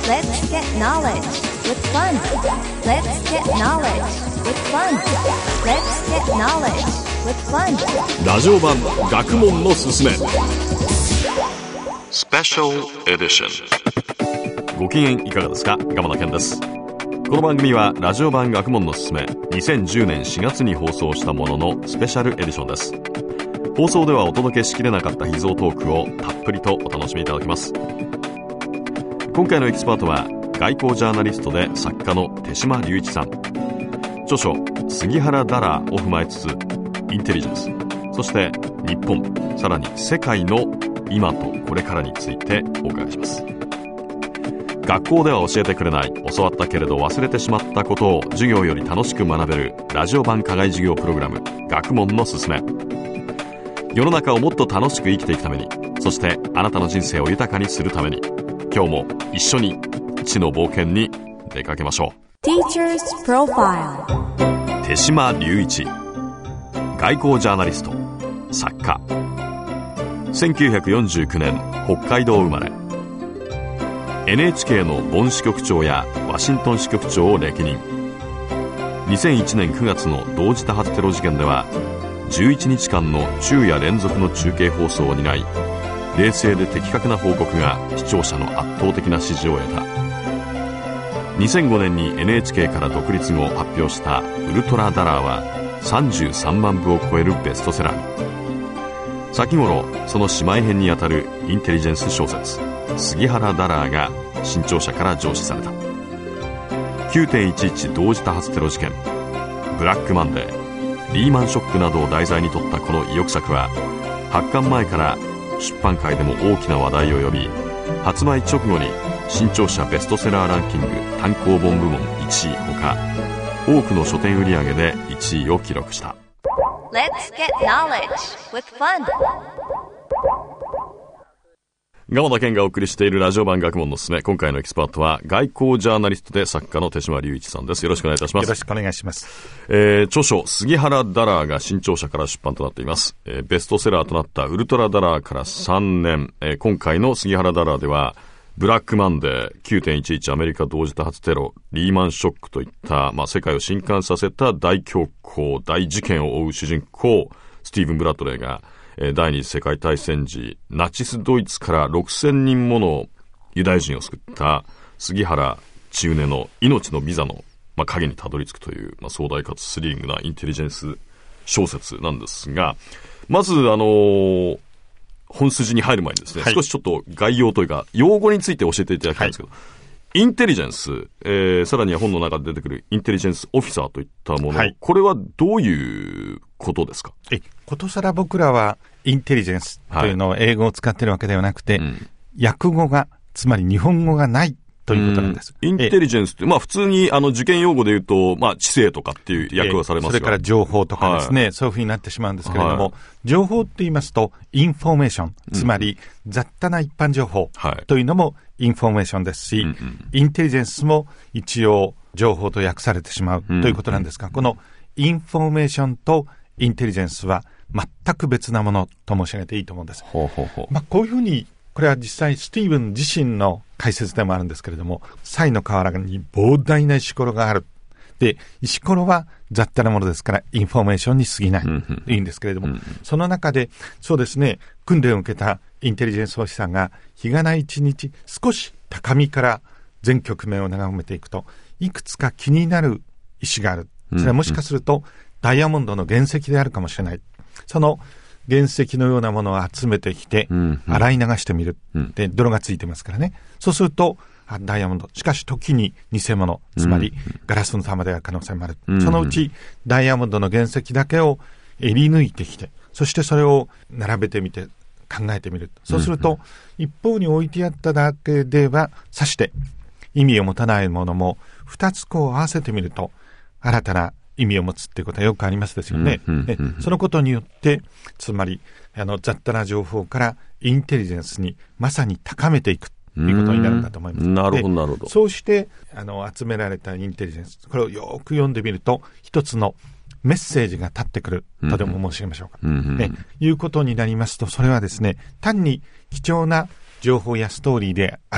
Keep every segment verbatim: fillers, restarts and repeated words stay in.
Let's get knowledge with fun. Let's get knowledge with fun. Let's get knowledge with fun. ラジオ版学問のすすめスペシャルエディション。ご機嫌いかがですか？鎌田健です。この番組はラジオ版学問のすすめにせんじゅうねんしがつに放送したもののスペシャルエディションです。放送ではお届けしきれなかった秘蔵トークをたっぷりとお楽しみいただきます。今回のエキスパートは外交ジャーナリストで作家の手島隆一さん。著書杉原ダラーを踏まえつつインテリジェンス、そして日本、さらに世界の今とこれからについてお伺いします。学校では教えてくれない、教わったけれど忘れてしまったことを授業より楽しく学べるラジオ版課外授業プログラム学問のすすめ。世の中をもっと楽しく生きていくために、そしてあなたの人生を豊かにするために、今日も一緒に知の冒険に出かけましょう。 Teacher's Profile。 手島隆一、外交ジャーナリスト、作家。せんきゅうひゃくよんじゅうきゅうねん北海道生まれ。 エヌエイチケー のボン支局長やワシントン支局長を歴任。にせんいちねんくがつの同時多発テロ事件ではじゅういちにちかんの昼夜連続の中継放送を担い、冷静で的確な報告が視聴者の圧倒的な支持を得た。にせんごねんに エヌエイチケー から独立後発表したウルトラダラーはさんじゅうさんまんぶを超えるベストセラーに。先頃その姉妹編にあたるインテリジェンス小説杉原ダラーが新潮社から上梓された。 きゅうてんいちいち 同時多発テロ事件、ブラックマンデー、リーマンショックなどを題材に取ったこの意欲作は発刊前から出版界でも大きな話題を呼び、発売直後に新潮社ベストセラーランキング単行本部門いちいほか、多くの書店売上でいちいを記録した。 Let's get knowledge with fun。 鎌田健がお送りしているラジオ版学問のすすめ。今回のエキスパートは外交ジャーナリストで作家の手島隆一さんです。よろしくお願いいたします。 よろしくお願いします。 えー、著書杉原ダラーが新潮社から出版となっています。えー、ベストセラーとなったウルトラダラーからさんねん、えー、今回の杉原ダラーではブラックマンデー、きゅうてんいちいち アメリカ同時多発テロ、リーマンショックといった、まあ、世界を震撼させた大恐慌、大事件を追う主人公スティーブン・ブラッドレーが第二次世界大戦時、ナチスドイツからろくせんにんものユダヤ人を救った杉原千畝の命のビザの、まあ、影にたどり着くという、まあ、壮大かつスリリングなインテリジェンス小説なんですが、まず、あのー、本筋に入る前にですね、はい、少しちょっと概要というか用語について教えていただきたいんですけど、はい、インテリジェンス、えー、さらには本の中で出てくるインテリジェンスオフィサーといったもの、はい、これはどういうことですか？ え、ことさら僕らはインテリジェンスというのを英語を使っているわけではなくて、はい、うん、訳語が、つまり日本語がないということなんです。 インテリジェンスって、まあ普通にあの受験用語で言うと、まあ知性とかっていう訳がされますが、 それから情報とかですね、はい、そういうふうになってしまうんですけれども、はい、情報って言いますと、インフォメーション、つまり雑多な一般情報というのもインフォメーションですし、はい、インテリジェンスも一応情報と訳されてしまうということなんですが、うん、このインフォメーションとインテリジェンスは全く別なものと申し上げていいと思うんです。 ほうほうほう。 まあ、こういうふうに、これは実際スティーブン自身の解説でもあるんですけれども、サイの河原に膨大な石ころがある。で、石ころは雑多なものですからインフォメーションに過ぎない、うん、いいんですけれども、うん、その中でそうですね、訓練を受けたインテリジェンスオフィサーが日がない一日少し高みから全局面を眺めていくと、いくつか気になる石がある。それはもしかすると、うんうん、ダイヤモンドの原石であるかもしれない。その原石のようなものを集めてきて、うんうん、洗い流してみる、うん。で、泥がついてますからね。そうすると、ダイヤモンド。しかし時に偽物、つまり、うん、ガラスの玉である可能性もある。うん、そのうち、ダイヤモンドの原石だけをえり抜いてきて、そしてそれを並べてみて考えてみる。そうすると、うん、一方に置いてあっただけでは、さして意味を持たないものも、二つこう合わせてみると、新たな意味を持つっていうことはよくありますですよね。うんうんうんうん、そのことによって、つまり、あの、雑多な情報からインテリジェンスにまさに高めていくということになるんだと思います。 なるほど、なるほど。 そうして、あの、集められたインテリジェンス、これをよく読んでみると、一つのメッセージが立ってくるとでも申し上げましょうか、うんうんね。いうことになりますと、それはですね、単に貴重な情報やストーリーである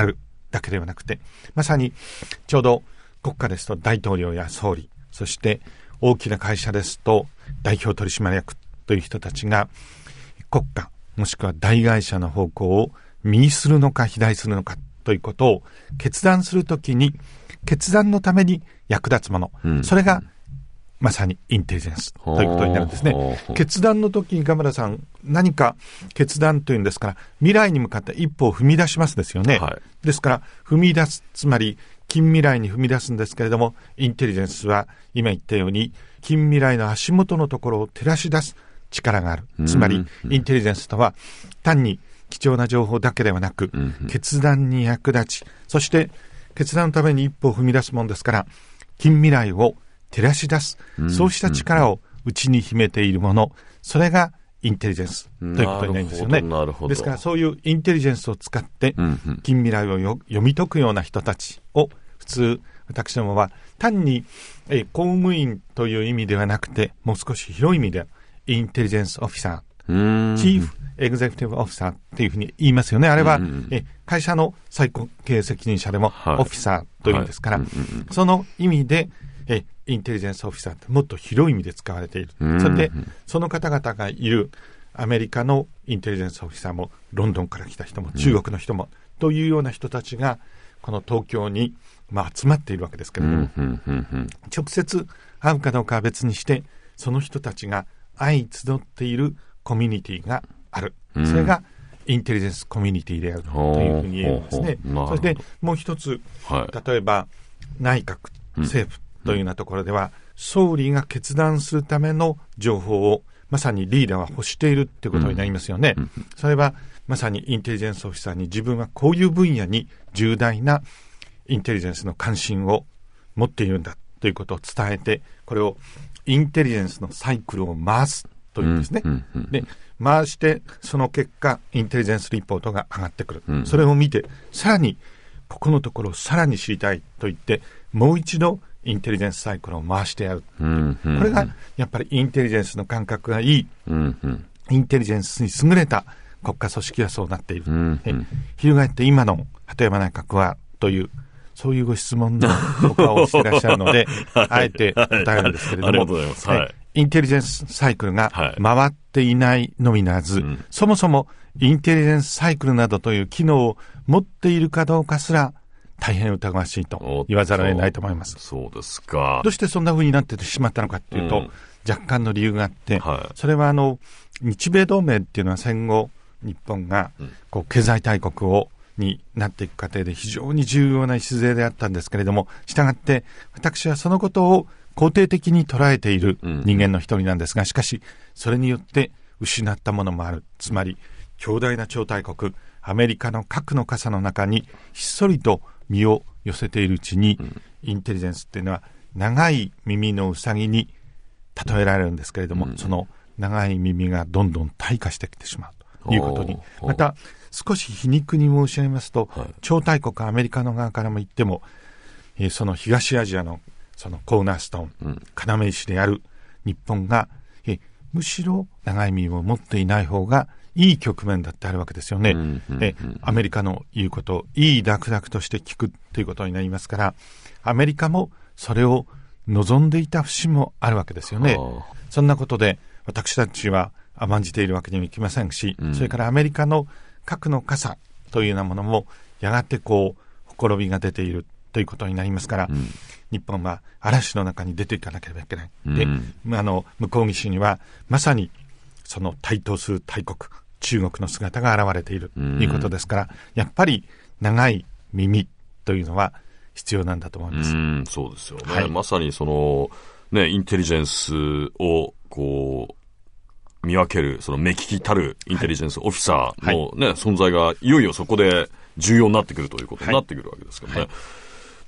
だけではなくて、まさにちょうど国家ですと大統領や総理、そして大きな会社ですと代表取締役という人たちが国家もしくは大会社の方向を右するのか左するのかということを決断するときに、決断のために役立つもの、うん、それがまさにインテリジェンスということになるんですね。決断の時に鎌田さん、何か決断というんですから未来に向かって一歩を踏み出しますですよね、はい、ですから踏み出す、つまり近未来に踏み出すんですけれども、インテリジェンスは今言ったように近未来の足元のところを照らし出す力がある。つまりインテリジェンスとは単に貴重な情報だけではなく、決断に役立ち、そして決断のために一歩を踏み出すものですから、近未来を照らし出す、そうした力を内に秘めているもの、それがインテリジェンスということになるんですよね。 なるほど。 ですからそういうインテリジェンスを使って近未来をよ読み解くような人たちを、普通私どもは単にえ公務員という意味ではなくて、もう少し広い意味でインテリジェンスオフィサー、チーフエグゼクティブオフィサーっていうふうに言いますよね。あれはえ会社の最高経営責任者でもオフィサーというんですから、その意味でえインテリジェンスオフィサーってもっと広い意味で使われている。それでその方々がいるアメリカのインテリジェンスオフィサーも、ロンドンから来た人も中国の人も、うん、というような人たちがこの東京に、まあ、集まっているわけですけれども、直接会うかどうかは別にして、その人たちが相集っているコミュニティがある、それがインテリジェンスコミュニティであるというふうに言えるんですね。そしてもう一つ、はい、例えば内閣、政府というようなところでは、総理が決断するための情報をまさにリーダーは欲しているということになりますよね、うん、それはまさにインテリジェンスオフィサーに自分はこういう分野に重大なインテリジェンスの関心を持っているんだということを伝えて、これをインテリジェンスのサイクルを回すというんですね、うんうんうん、で回してその結果インテリジェンスリポートが上がってくる、うん、それを見てさらにここのところをさらに知りたいと言ってもう一度インテリジェンスサイクルを回してやる、うんうんうん、これがやっぱりインテリジェンスの感覚がいい、うんうん、インテリジェンスに優れた国家組織はそうなっている、うんうん、翻って今の鳩山内閣はというそういうご質問のお顔をしていらっしゃるのではい、あえて答えるんですけれども、ありがとうございます、はい、インテリジェンスサイクルが回っていないのみならず、はい、そもそもインテリジェンスサイクルなどという機能を持っているかどうかすら大変疑わしいと言わざるを得ないと思います。 そうですか。 どうしてそんな風になってしまったのかというと、うん、若干の理由があって、はい、それはあの日米同盟っていうのは戦後日本がこう経済大国をになっていく過程で非常に重要な礎であったんですけれども、したがって私はそのことを肯定的に捉えている人間の一人なんですが、しかしそれによって失ったものもある。つまり強大な超大国アメリカの核の傘の中にひっそりと身を寄せているうちに、うん、インテリジェンスっていうのは長い耳のウサギに例えられるんですけれども、うん、その長い耳がどんどん退化してきてしまうということに、また少し皮肉に申し上げますと、はい、超大国アメリカの側からも言っても、えー、その東アジアのそのコーナーストーン、うん、要石である日本が、えー、むしろ長い耳を持っていない方がいい局面だってあるわけですよね、うんうんうん、えアメリカの言うことをいいダクダクとして聞くということになりますから、アメリカもそれを望んでいた節もあるわけですよね。そんなことで私たちは甘んじているわけにもいきませんし、うん、それからアメリカの核の傘というようなものもやがてこうほころびが出ているということになりますから、うん、日本は嵐の中に出ていかなければいけない、うん、であの向こう岸にはまさにその台頭する大国中国の姿が現れているということですから、やっぱり長い耳というのは必要なんだと思います。 うん、そうですよね、はい、まさにその、ね、インテリジェンスをこう見分けるその目利きたるインテリジェンスオフィサーの、ねはい、存在がいよいよそこで重要になってくるということになってくるわけですからね、はいはい、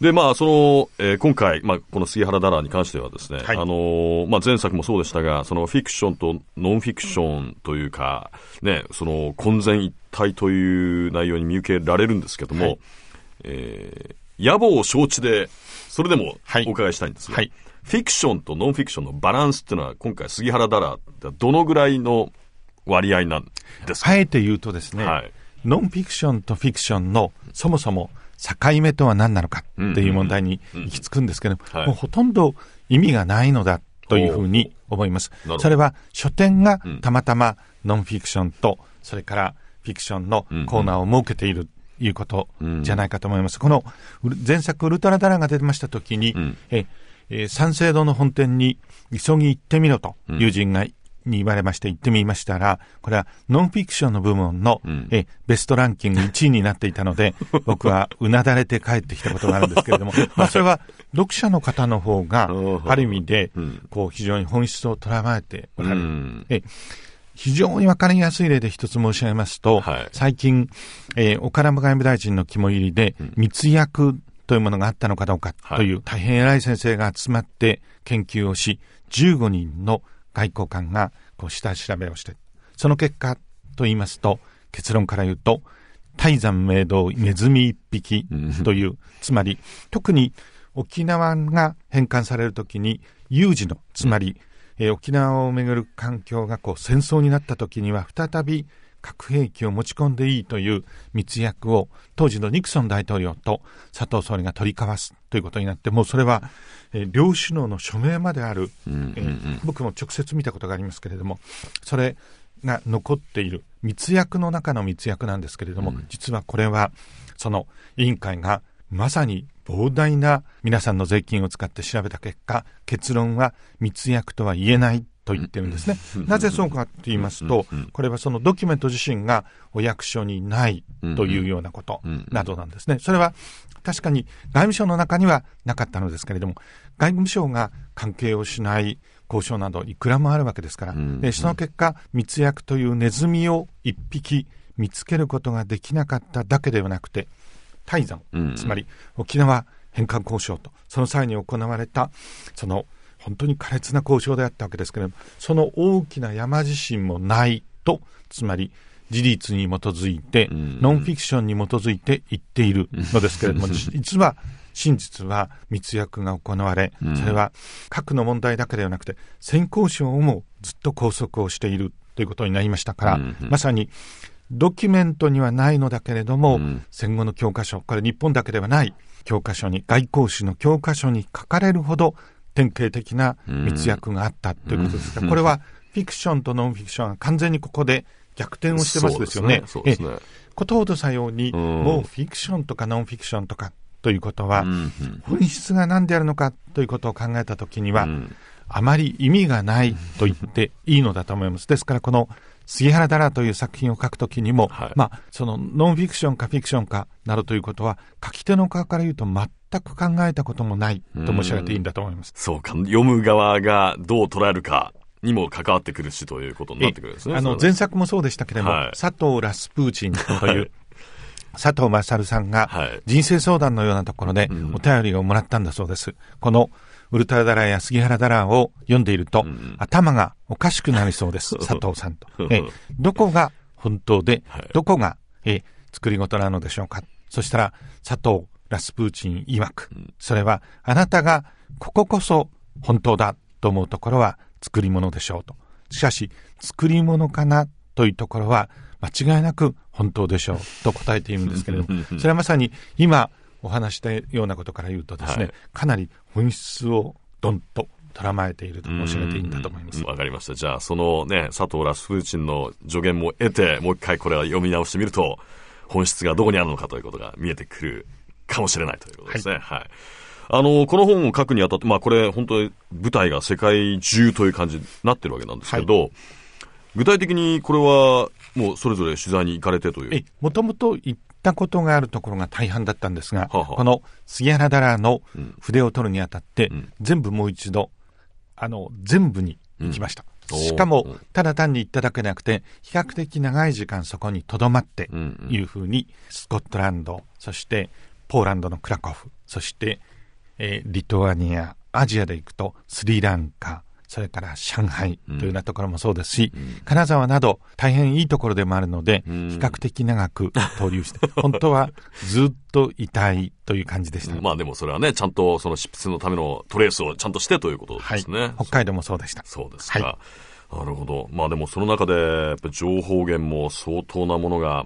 でまあそのえー、今回、まあ、この杉原ダラーに関してはですね、はい、あのーまあ、前作もそうでしたが、そのフィクションとノンフィクションというか、ね、その混然一体という内容に見受けられるんですけども、はい、えー、野望を承知でそれでもお伺いしたいんですが、はいはい、フィクションとノンフィクションのバランスっていうのは今回杉原ダラーってどのぐらいの割合なんですか？ あえて言うとですね、はい、ノンフィクションとフィクションのそもそも境目とは何なのかっていう問題に行き着くんですけども、うんうんうん、もうほとんど意味がないのだというふうに思います。それは書店がたまたまノンフィクションとそれからフィクションのコーナーを設けているということじゃないかと思います。この前作ウルトラダラが出ましたときに、うん、ええ三省堂の本店に急ぎ行ってみろと友人がに言われまして行ってみましたら、これはノンフィクションの部門の、うん、えベストランキングいちいになっていたので僕はうなだれて帰ってきたことがあるんですけれどもまあそれは読者の方の方がある意味でこう非常に本質を捉えておられる、うん、え非常に分かりやすい例で一つ申し上げますと、はい、最近、えー、岡田外務大臣の肝入りで密約というものがあったのかどうかという、はい、大変偉い先生が集まって研究をしじゅうごにんの外交官がこう下調べをして、その結果と言いますと、結論から言うと泰山明堂ネズミ一匹という、つまり特に沖縄が返還されるときに有事の、つまり、えー、沖縄をめぐる環境がこう戦争になったときには再び核兵器を持ち込んでいいという密約を当時のニクソン大統領と佐藤総理が取り交わすということになって、もうそれは、えー、両首脳の署名まである、うんうんうんえー、僕も直接見たことがありますけれども、それが残っている密約の中の密約なんですけれども、うん、実はこれはその委員会がまさに膨大な皆さんの税金を使って調べた結果、結論は密約とは言えないと言ってるんですね。なぜそうかと言いますと、これはそのドキュメント自身がお役所にないというようなことなどなんですね。それは確かに外務省の中にはなかったのですけれども、外務省が関係をしない交渉などいくらもあるわけですから、でその結果密約というネズミを一匹見つけることができなかっただけではなくて、泰山、つまり沖縄返還交渉とその際に行われたその本当に苛烈な交渉であったわけですけれども、その大きな山自身もないと、つまり事実に基づいて、うん、ノンフィクションに基づいて言っているのですけれども、実は真実は密約が行われ、それは核の問題だけではなくて先交渉もずっと拘束をしているということになりましたから、うん、まさにドキュメントにはないのだけれども、うん、戦後の教科書、これ日本だけではない教科書に、外交史の教科書に書かれるほど典型的な密約があったということですが、うん、これはフィクションとノンフィクションは完全にここで逆転をしてますですよね。そうですね。え、ことほどさように、うん、もうフィクションとかノンフィクションとかということは、うん、本質が何であるのかということを考えたときには、うん、あまり意味がないと言っていいのだと思います。ですからこの杉原ダラという作品を書くときにも、はい、まあそのノンフィクションかフィクションかなどということは書き手の側から言うと全く考えたこともないと申し上げていいんだと思います。 うそうか、読む側がどう捉えるかにも関わってくるしということになってくるんですね。 あの前作もそうでしたけれども、はい、佐藤ラスプーチンという、はい、佐藤勝さんが人生相談のようなところでお便りをもらったんだそうです。うん、このウルトラダラや杉原ダラを読んでいると、うん、頭がおかしくなりそうです。佐藤さんと。えどこが本当で、はい、どこがえ作り事なのでしょうか。そしたら佐藤ラスプーチン曰く、うん、それはあなたがこここそ本当だと思うところは作り物でしょうと。しかし作り物かなというところは間違いなく本当でしょうと答えているんですけれども、それはまさに今お話したようなことから言うとですね、はい、かなり本質をどんと捉まえていると申し上げていいんだと思います。 わかりました。じゃあそのね佐藤ラスプーチンの助言も得て、もう一回これは読み直してみると本質がどこにあるのかということが見えてくるかもしれないということですね。はい。はい、あのこの本を書くにあたって、まあこれ本当に舞台が世界中という感じになってるわけなんですけど、はい、具体的にこれはもうそれぞれ取材に行かれてという。 え、もともと行ったことがあるところが大半だったんですが、ははこの杉原ダラの筆を取るにあたって、うん、全部もう一度あの全部に行きました。うん、しかもただ単に行っただけでなくて比較的長い時間そこに留まっていうふうに、スコットランド、そしてポーランドのクラコフ、そして、えー、リトアニア、アジアで行くとスリランカ、それから上海というようなところもそうですし、うん、金沢など大変いいところでもあるので、うん、比較的長く逗留して本当はずっといたいという感じでした。 まあでもそれはね、ちゃんとその執筆のためのトレースをちゃんとしてということですね。はい、 北海道もそうでした。 そうですか。はい、なるほど。まあでもその中でやっぱ情報源も相当なものが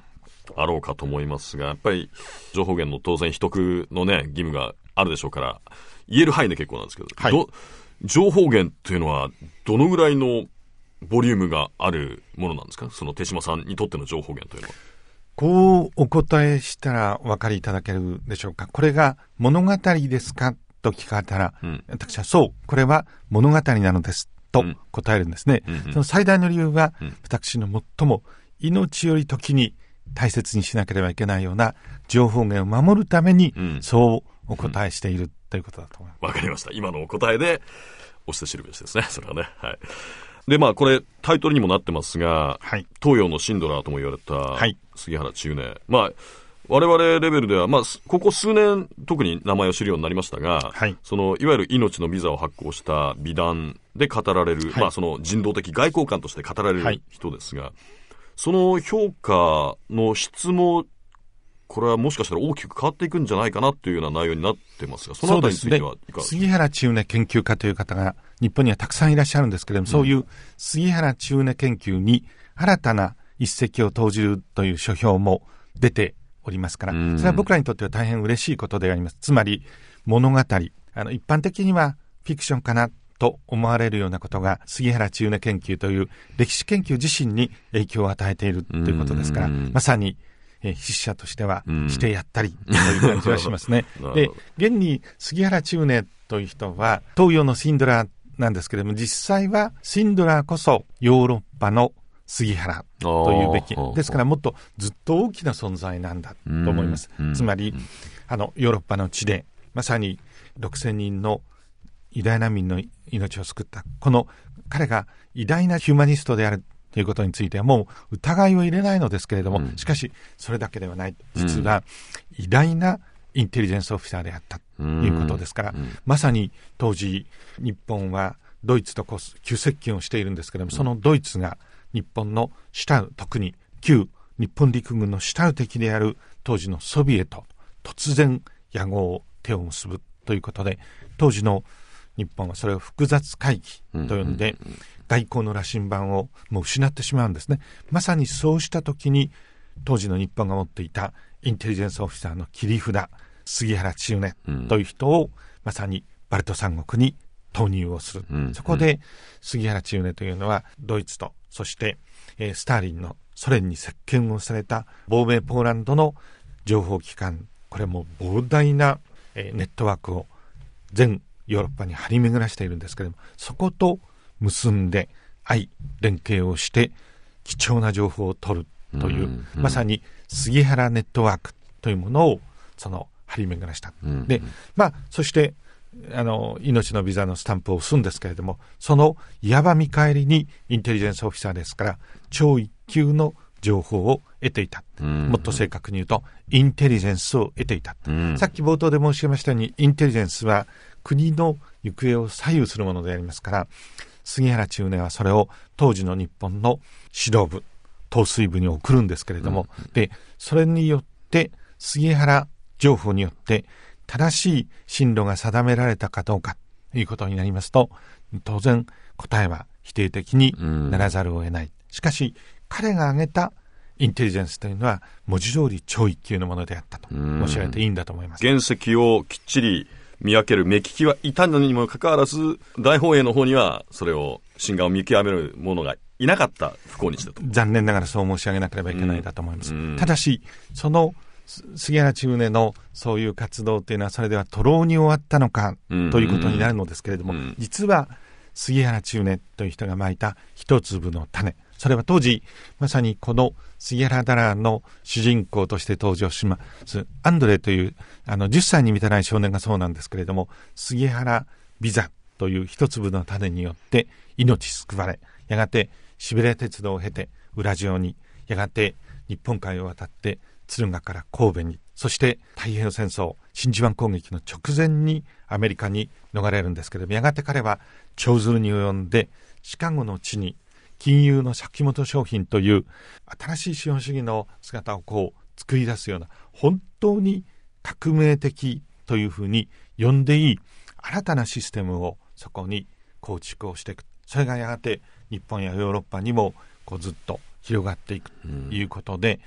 あろうかと思いますが、やっぱり情報源の当然秘匿のね義務があるでしょうから言える範囲で結構なんですけど、はい、ど情報源っていうのはどのぐらいのボリュームがあるものなんですか、その手嶋さんにとっての情報源というのは。 こうお答えしたらお分かりいただけるでしょうか。これが物語ですかと聞かれたら、うん、私はそう、これは物語なのですと答えるんですね、うんうんうん、その最大の理由は、うん、私の最も命より時に大切にしなければいけないような情報源を守るために、うん、そうお答えしている、うん、ということだと思います。 わかりました。今のお答えでおして知るべしですね、それはね。はい。で、まあ、これ、タイトルにもなってますが、はい、東洋のシンドラーとも言われた杉原千畝。まあ、我々レベルでは、まあ、ここ数年、特に名前を知るようになりましたが、はい、その、いわゆる命のビザを発行した美談で語られる、はい、まあ、その人道的外交官として語られる人ですが、はい、その評価の質も、これはもしかしたら大きく変わっていくんじゃないかなというような内容になってますが、そのあたりについてはいかがですか。 杉原千畝研究家という方が日本にはたくさんいらっしゃるんですけれども、うん、そういう杉原千畝研究に新たな一石を投じるという書評も出ておりますから、うん、それは僕らにとっては大変嬉しいことであります。つまり物語、あの一般的にはフィクションかなと思われるようなことが杉原千畝研究という歴史研究自身に影響を与えているということですから、うん、まさに筆者としてはしてやったりという感じはしますね。で、現に杉原千畝という人は東洋のシンドラーなんですけれども、実際はシンドラーこそヨーロッパの杉原というべきですから、もっとずっと大きな存在なんだと思います。つまりあのヨーロッパの地でまさにろくせんにんのユダヤ難民の命を救ったこの彼が偉大なヒューマニストであるということについてはもう疑いを入れないのですけれども、うん、しかしそれだけではない。実は偉大なインテリジェンスオフィサーであったということですから、うん、まさに当時日本はドイツとこう急接近をしているんですけれども、そのドイツが日本のシュタウ、特に旧日本陸軍のシュタウ敵である当時のソビエト、突然野合を手を結ぶということで、当時の日本はそれを複雑回帰と呼んで、うんうんうん、外交の羅針盤をもう失ってしまうんですね。まさにそうした時に当時の日本が持っていたインテリジェンスオフィサーの切り札杉原千畝という人を、うん、まさにバルト三国に投入をする、うん、そこで杉原千畝というのはドイツとそして、えー、スターリンのソ連に接見をされた亡命ポーランドの情報機関、これも膨大な、えー、ネットワークを全ヨーロッパに張り巡らしているんですけれども、そこと結んで相連携をして貴重な情報を取るという、うんうん、まさに杉原ネットワークというものをその張り巡らした、うんうん、で、まあ、そしてあの命のビザのスタンプを押すんですけれども、そのいわば見返りにインテリジェンスオフィサーですから超一級の情報を得ていた、うんうん、もっと正確に言うとインテリジェンスを得ていた、うん、さっき冒頭で申し上げましたようにインテリジェンスは国の行方を左右するものでありますから、杉原千畝はそれを当時の日本の指導部統帥部に送るんですけれども、うん、でそれによって杉原情報によって正しい進路が定められたかどうかということになりますと、当然答えは否定的にならざるを得ない、うん、しかし彼が挙げたインテリジェンスというのは文字通り超一級のものであったと申し上げていいんだと思います。 原石をきっちり見分ける目利きはいたのにもかかわらず、大本営の方にはそれを真贋を見極める者がいなかった不幸日だと。 残念ながらそう申し上げなければいけないだと思います。うん、ただしその杉原千畝のそういう活動というのはそれでは徒労に終わったのかということになるのですけれども、うんうん、実は杉原千畝という人がまいた一粒の種、それは当時まさにこの杉原ダラーの主人公として登場しますアンドレというあのじゅっさいに満たない少年がそうなんですけれども、杉原ビザという一粒の種によって命救われ、やがてシベリア鉄道を経てウラジオに、やがて日本海を渡って敦賀から神戸に、そして太平洋戦争真珠湾攻撃の直前にアメリカに逃れるんですけれども、やがて彼は長鶴に及んでシカゴの地に金融の先元商品という新しい資本主義の姿をこう作り出すような本当に革命的というふうに呼んでいい新たなシステムをそこに構築をしていく。それがやがて日本やヨーロッパにもこうずっと広がっていくということで、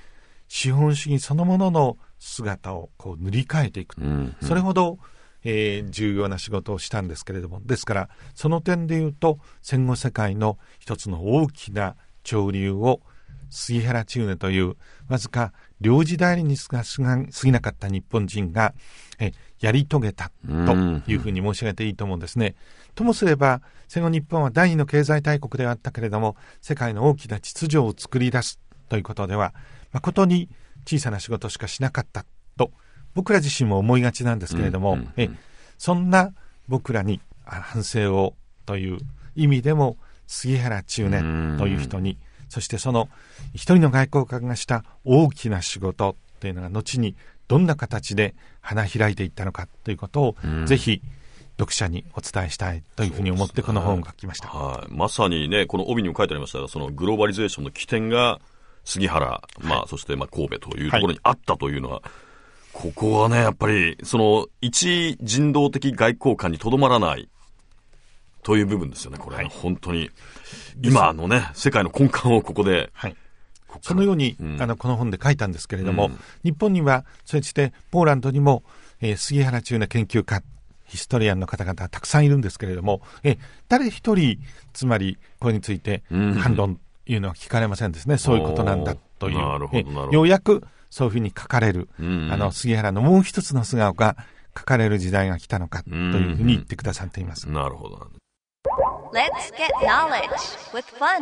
資本主義そのものの姿をこう塗り替えていく、うんうん、それほど、えー、重要な仕事をしたんですけれども、ですからその点でいうと戦後世界の一つの大きな潮流を杉原千畝というわずか領事代理に過ぎなかった日本人がえやり遂げたというふうに申し上げていいと思うんですね。ともすれば戦後日本は第二の経済大国ではあったけれども、世界の大きな秩序を作り出すということでは誠に小さな仕事しかしなかったと僕ら自身も思いがちなんですけれども、うんうんうん、えそんな僕らに反省をという意味でも杉原千畝という人に、そしてその一人の外交官がした大きな仕事というのが後にどんな形で花開いていったのかということを、うん、ぜひ読者にお伝えしたいというふうに思ってこの本を書きました、 はい、まさにね、この帯にも書いてありましたが、そのグローバリゼーションの起点が杉原、まあ、はい、そしてまあ神戸というところにあったというのは、はい、ここはねやっぱりその一人道的外交官にとどまらないという部分ですよね。これ、はい、本当に今のね世界の根幹をここで、 はい、こそのように、うん、あのこの本で書いたんですけれども、うん、日本にはそしてポーランドにも、えー、杉原千畝研究家ヒストリアンの方々がたくさんいるんですけれども、え誰一人つまりこれについて反論というのは聞かれませんですね、うん、そういうことなんだという、 なるほどなるほど、 ようやくそういうふうに書かれる、うん、あの杉原のもう一つの素顔が書かれる時代が来たのかというふうに言ってくださっています、 うん、なるほど。 Let's get knowledge with fun。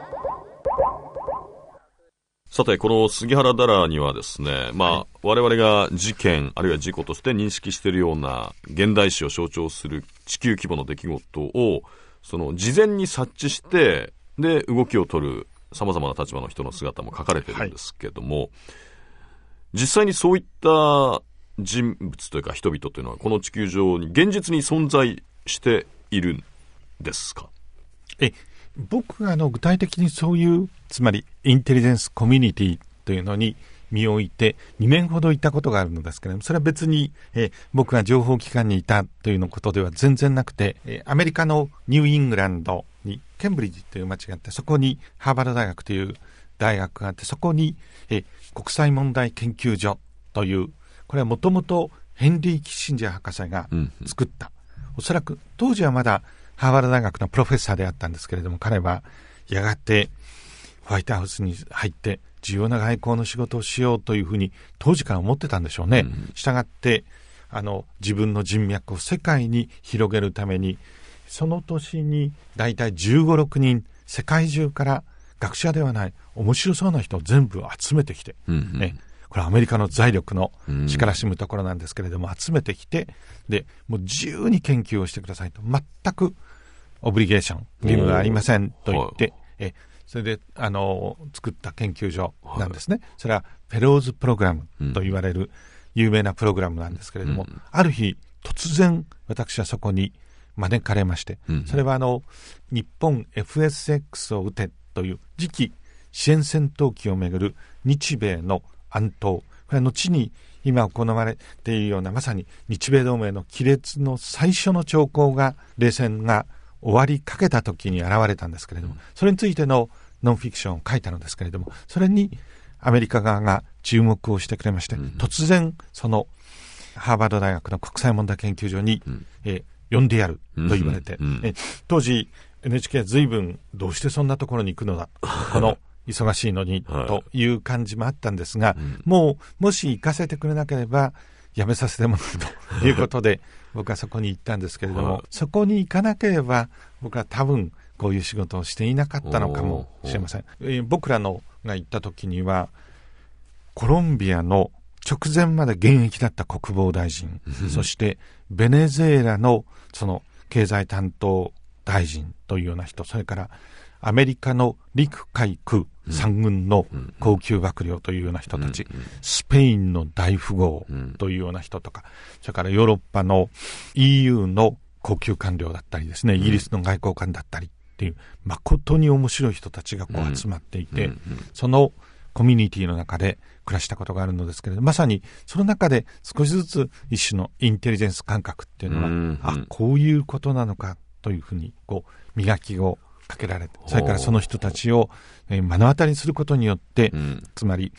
さてこの杉原ダラーにはですね、まあ、はい、我々が事件あるいは事故として認識しているような現代史を象徴する地球規模の出来事をその事前に察知してで動きを取るさまざまな立場の人の姿も書かれてるんですけども、はい、実際にそういった人物というか人々というのはこの地球上に現実に存在しているんですか？ え僕があの具体的にそういうつまりインテリジェンスコミュニティというのに身を置いてにねんほどいたことがあるのですけれども、それは別にえ僕が情報機関にいたというのことでは全然なくて、えアメリカのニューイングランドにケンブリッジという町があって、そこにハーバード大学という大学があって、そこにえ国際問題研究所という、これはもともとヘンリー・キッシンジャー博士が作った、うんうん、おそらく当時はまだハーバード大学のプロフェッサーであったんですけれども、彼はやがてホワイトハウスに入って重要な外交の仕事をしようというふうに当時から思ってたんでしょうね、うん、したがってあの自分の人脈を世界に広げるためにその年にだいたいじゅうご、ろくにん世界中から学者ではない面白そうな人を全部集めてきて、うんうんね、これはアメリカの財力の力らしむところなんですけれども、集めてきてでもう自由に研究をしてくださいと、全くオブリゲーション義務がありませんと言って、えそれであの作った研究所なんですね、はい、それはフェローズプログラムと言われる有名なプログラムなんですけれども、うん、ある日突然私はそこに招かれまして、うん、それはあの日本 エフエスエックス を撃てという次期支援戦闘機をめぐる日米の暗闘、これは後に今行われているようなまさに日米同盟の亀裂の最初の兆候が冷戦が終わりかけた時に現れたんですけれども、それについてのノンフィクションを書いたのですけれども、それにアメリカ側が注目をしてくれまして、突然そのハーバード大学の国際問題研究所に、え呼んでやると言われて、え当時 エヌエイチケー は随分どうしてそんなところに行くのだこの忙しいのにという感じもあったんですが、もうもし行かせてくれなければやめさせてもらうということで僕はそこに行ったんですけれども、そこに行かなければ僕は多分こういう仕事をしていなかったのかもしれません。えー、僕らのが行った時にはコロンビアの直前まで現役だった国防大臣そしてベネズエラのその経済担当大臣というような人、それからアメリカの陸海空三軍の高級幕僚というような人たち、スペインの大富豪というような人とか、それからヨーロッパの イーユー の高級官僚だったりですね、イギリスの外交官だったりっていう誠に面白い人たちがこう集まっていて、そのコミュニティの中で暮らしたことがあるのですけれど、まさにその中で少しずつ一種のインテリジェンス感覚っていうのは、うんうん、あこういうことなのかというふうにこう磨きをかけられて、それからその人たちを、えー、目の当たりにすることによって、うん、つまり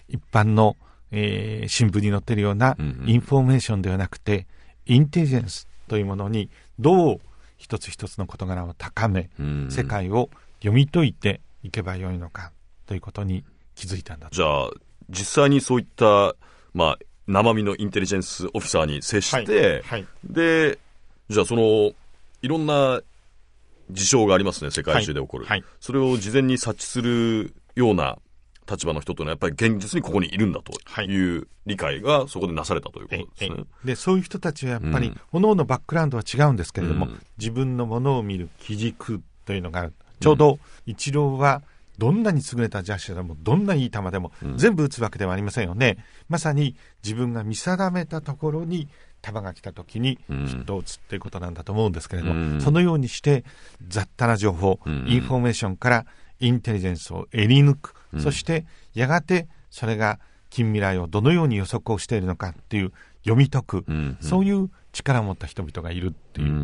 一般の、えー、新聞に載っているようなインフォメーションではなくて、インテリジェンスというものにどう一つ一つの事柄を高め、世界を読み解いていけばよいのかということに気づいたんだと。 じゃあ実際にそういった、まあ、生身のインテリジェンスオフィサーに接して、はいはい、でじゃあそのいろんな事象がありますね、世界中で起こる、はいはい、それを事前に察知すいうような立場の人というのはやっぱり現実にここにいるんだという理解がそこでなされたということですね。 はい、でそういう人たちはやっぱり、うん、各々バックグラウンドは違うんですけれども、うん、自分のものを見る基軸というのがある。ちょうどイチローはどんなに優れたジャッシュでもどんないい球でも全部打つわけではありませんよね。うん、まさに自分が見定めたところに球が来たときにヒットを打つということなんだと思うんですけれども、うん、そのようにして雑多な情報、うん、インフォメーションからインテリジェンスを得り抜く、うん、そしてやがてそれが近未来をどのように予測をしているのかっていう読み解く、うん、そういう力を持った人々がいるっていう、うん、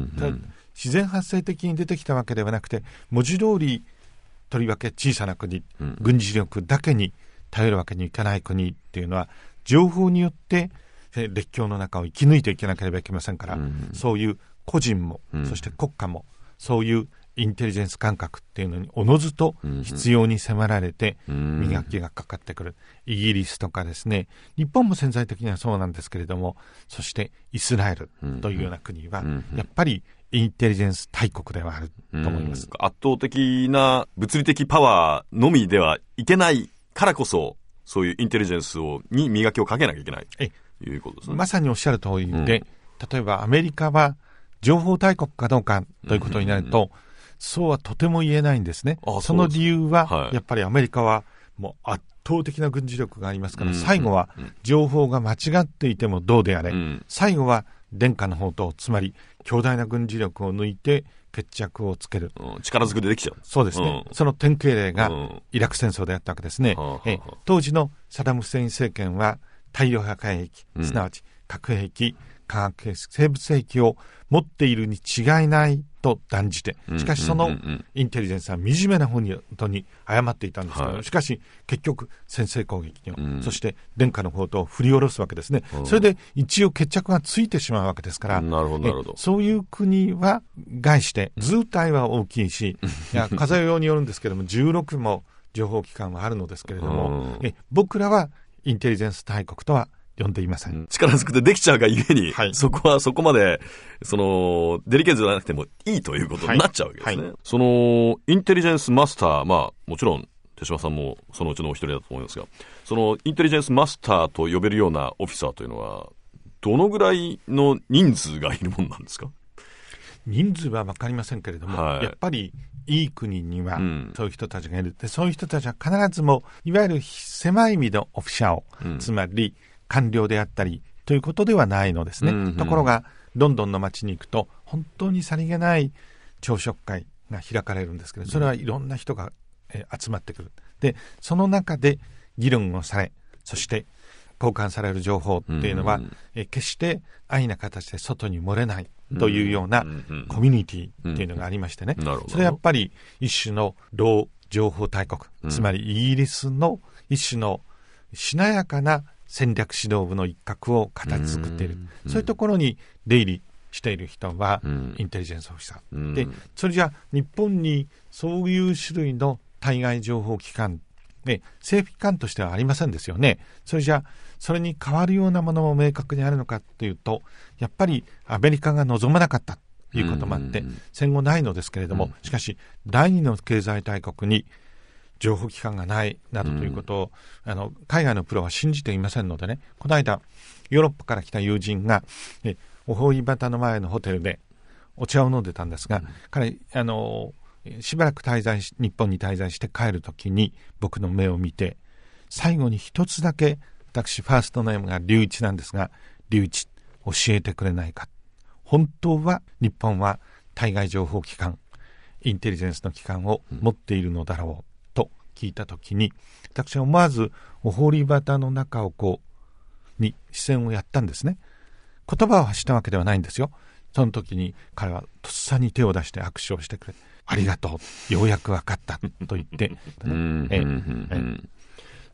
自然発生的に出てきたわけではなくて、文字通りとりわけ小さな国、うん、軍事力だけに頼るわけにいかない国っていうのは情報によって列強の中を生き抜いていかなければいけませんから、うん、そういう個人も、うん、そして国家もそういうインテリジェンス感覚っていうのにおのずと必要に迫られて磨きがかかってくる。イギリスとかですね、日本も潜在的にはそうなんですけれども、そしてイスラエルというような国はやっぱりインテリジェンス大国ではあると思います。 圧倒的な物理的パワーのみではいけないからこそ、そういうインテリジェンスをに磨きをかけなきゃいけないということですね。 まさにおっしゃる通りで、うん、例えばアメリカは情報大国かどうかということになると、うんうんうん、そうはとても言えないんですね。その理由は、はい、やっぱりアメリカはもう圧倒的な軍事力がありますから、うんうんうん、最後は情報が間違っていてもどうであれ、うん、最後は伝家の宝刀、つまり強大な軍事力を抜いて決着をつける、 うん、力ずくでできちゃう。 そうですね、うん、その典型例がイラク戦争であったわけですね。うん、え当時のサダム・フセイン政権は大量破壊兵器、うん、すなわち核兵器、化学兵器、生物兵器を持っているに違いないと断じて、しかしそのインテリジェンスは惨めな方に誤っていたんですけど、はい、しかし結局先制攻撃を、うん、そして伝家の宝刀を振り下ろすわけですね、うん、それで一応決着がついてしまうわけですから、 なるほどなるほど。 そういう国は概して図体は大きいし、いや数えようによるんですけどもじゅうろくも情報機関はあるのですけれども、うん、え僕らはインテリジェンス大国とは呼んでいません。 力ずくでできちゃうがゆえに、はい、そこはそこまでそのデリケートじゃなくてもいいということになっちゃうわけですね。はいはい、そのインテリジェンスマスター、まあもちろん手嶋さんもそのうちのお一人だと思いますが、そのインテリジェンスマスターと呼べるようなオフィサーというのはどのぐらいの人数がいるもんなんですか？ 人数は分かりませんけれども、はい、やっぱりいい国にはそういう人たちがいる。でそういう人たちは必ずもいわゆる狭い意味のオフィシャー、うん、つまり官僚であったりということではないのですね。うんうん、ところがロンドンの街に行くと本当にさりげない朝食会が開かれるんですけど、それはいろんな人が、えー、集まってくる。でその中で議論をされ、そして交換される情報っていうのは、うんうんえー、決して安易な形で外に漏れないというようなコミュニティっていうのがありましてね、うんうんうん、それはやっぱり一種の老情報大国、うん、つまりイギリスの一種のしなやかな戦略指導部の一角を形作っている、うん、そういうところに出入りしている人は、うん、インテリジェンスオフィサー、うん、でそれじゃ日本にそういう種類の対外情報機関、ね、政府機関としてはありませんですよね。それじゃそれに代わるようなものも明確にあるのかというと、やっぱりアメリカが望まなかったということもあって、うん、戦後ないのですけれども、うん、しかし第二の経済大国に情報機関がないなどということを、うん、あの海外のプロは信じていませんのでね、この間ヨーロッパから来た友人がえお堀端の前のホテルでお茶を飲んでたんですが、うん、彼あのしばらく滞在し日本に滞在して帰るときに僕の目を見て、最後に一つだけ、私ファーストネームが龍一なんですが、龍一教えてくれないか、本当は日本は対外情報機関、インテリジェンスの機関を持っているのだろう、うん聞いたときに、私は思わずお堀端の中をこうに視線をやったんですね。言葉を発したわけではないんですよ。その時に彼はとっさに手を出して握手をしてくれ、ありがとう、ようやく分かったと言って、ね、えええ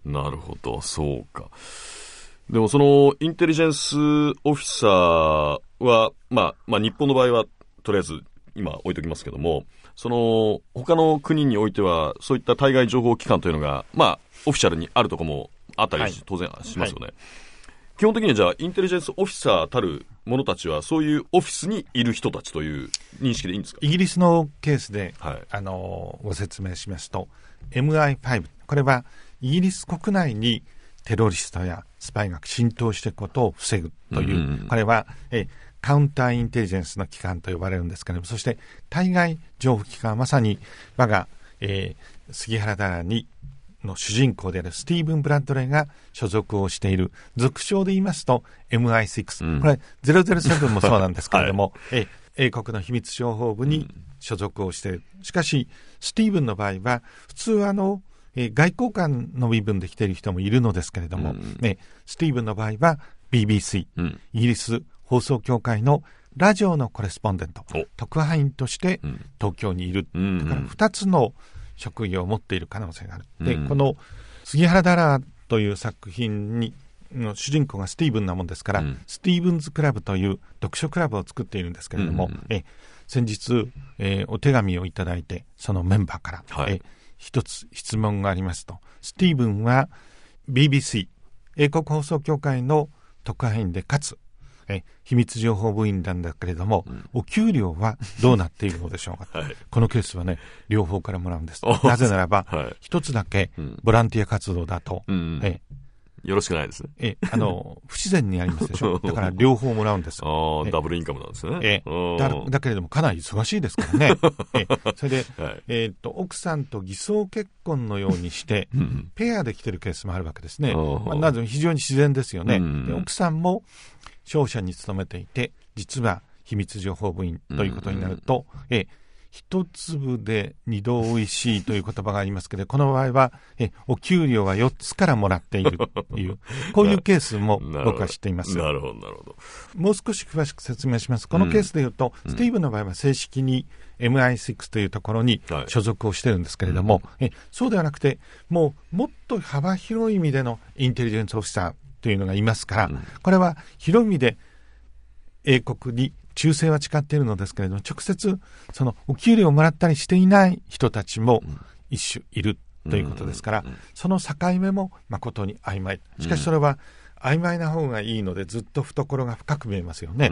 なるほど、そうか。でもそのインテリジェンスオフィサーは、まあ、まあ日本の場合はとりあえず今置いときますけども、その他の国においてはそういった対外情報機関というのが、まあオフィシャルにあるところもあったり、はい、当然しますよね、はい。基本的にはじゃあインテリジェンスオフィサーたる者たちはそういうオフィスにいる人たちという認識でいいんですか？ イギリスのケースで、はい、あのご説明しますと エムアイファイブ、 これはイギリス国内にテロリストやスパイが浸透していくことを防ぐという、うんうん、これはえカウンターインテリジェンスの機関と呼ばれるんですけれども、そして対外情報機関はまさに我が、えー、杉原ダラにの主人公であるスティーブン・ブラッドレーが所属をしている、俗称で言いますと エムアイシックス、うん、これゼロゼロセブンもそうなんですけれども、はい、え英国の秘密情報部に所属をしている。しかしスティーブンの場合は普通はあのえ外交官の身分で来ている人もいるのですけれども、うんね、スティーブンの場合は ビービーシー、うん、イギリス放送協会のラジオのコレスポンデント、特派員として東京にいる、うん、だからふたつの職業を持っている可能性がある、うん、でこの杉原ダラという作品にの主人公がスティーブンなもんですから、うん、スティーブンズクラブという読書クラブを作っているんですけれども、うん、え先日、えー、お手紙をいただいてそのメンバーから、はい、え一つ質問がありますと、スティーブンは ビービーシー 英国放送協会の特派員でかつえ秘密情報部員なんだけれども、うん、お給料はどうなっているのでしょうか、はい、このケースはね両方からもらうんです。なぜならば一、はい、つだけボランティア活動だと、うんえよろしくないですね。 えあの不自然にありますでしょだから両方もらうんです。 あダブルインカムなんですね。 えだ, だけれどもかなり忙しいですからねえそれで、はいえー、と奥さんと偽装結婚のようにしてペアで来てるケースもあるわけですね、まあ、なぜ非常に自然ですよね、うん、で奥さんも商社に勤めていて実は秘密情報部員ということになると、うん、え一粒で二度おいしいという言葉がありますけど、この場合はえお給料はよっつからもらっているというこういうケースも僕は知っています。 なるほどなるほど。 もう少し詳しく説明します。このケースでいうと、うん、スティーブンの場合は正式に エムアイシックス というところに所属をしているんですけれども、はい、えそうではなくてもうもっと幅広い意味でのインテリジェンスオフィサーというのがいますから、うん、これは広い意味で英国に忠誠は誓っているのですけれども、直接そのお給料をもらったりしていない人たちも一種いるということですから、うんうんうん、その境目も誠に曖昧。しかしそれは曖昧な方がいいのでずっと懐が深く見えますよね、うん、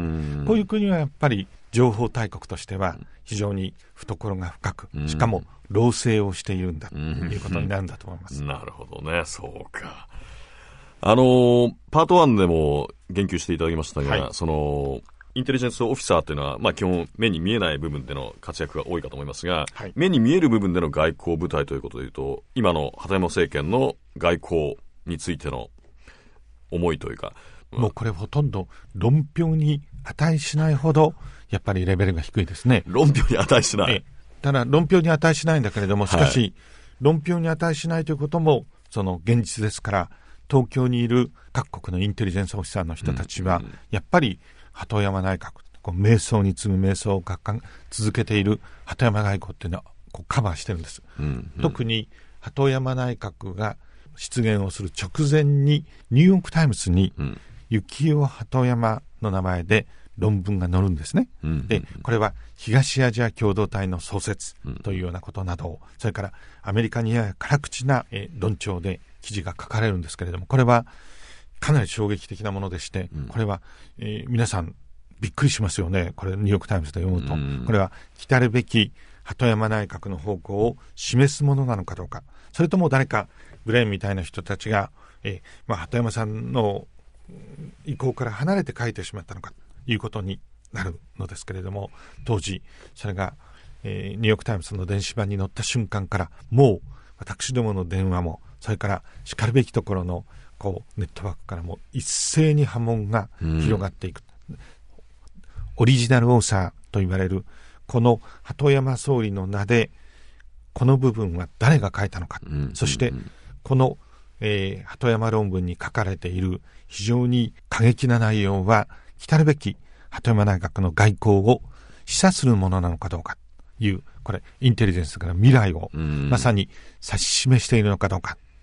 こういう国はやっぱり情報大国としては非常に懐が深く、しかも老成をしているんだということになるんだと思います、 うんうん、なるほどね。そうか。あのー、パートワンでも言及していただきましたが、はい、そのインテリジェンスオフィサーというのは、まあ、基本目に見えない部分での活躍が多いかと思いますが、はい、目に見える部分での外交部隊ということでいうと、今の鳩山政権の外交についての思いというか、 もうこれほとんど論評に値しないほどやっぱりレベルが低いですね。 論評に値しない。 ただ論評に値しないんだけれども、しかし、はい、論評に値しないということもその現実ですから、東京にいる各国のインテリジェンスオフィサーの人たちは、うんうん、やっぱり鳩山内閣、こう迷走に次ぐ迷走を続けている鳩山外交っていうのはこうカバーしてるんです、うんうん、特に鳩山内閣が出現をする直前にニューヨークタイムズに、うん、幸男鳩山の名前で論文が載るんですね、うんうんうん、でこれは東アジア共同体の創設というようなことなどを、それからアメリカにやや辛口な、えー、論調で記事が書かれるんですけれども、これはかなり衝撃的なものでして、うん、これは、えー、皆さんびっくりしますよね。これニューヨークタイムズで読むと、うん、これは来たるべき鳩山内閣の方向を示すものなのかどうか、それとも誰かブレーンみたいな人たちが、えーまあ、鳩山さんの意向から離れて書いてしまったのかということになるのですけれども、当時それが、えー、ニューヨークタイムズの電子版に載った瞬間からもう私どもの電話も、それからしかるべきところのこうネットワークからも一斉に波紋が広がっていく、うん、オリジナルオーサーと言われるこの鳩山総理の名でこの部分は誰が書いたのか、うん、そしてこの、えー、鳩山論文に書かれている非常に過激な内容は来たるべき鳩山内閣の外交を示唆するものなのかどうかという、これインテリジェンスから未来をまさに指し示しているのかどうかと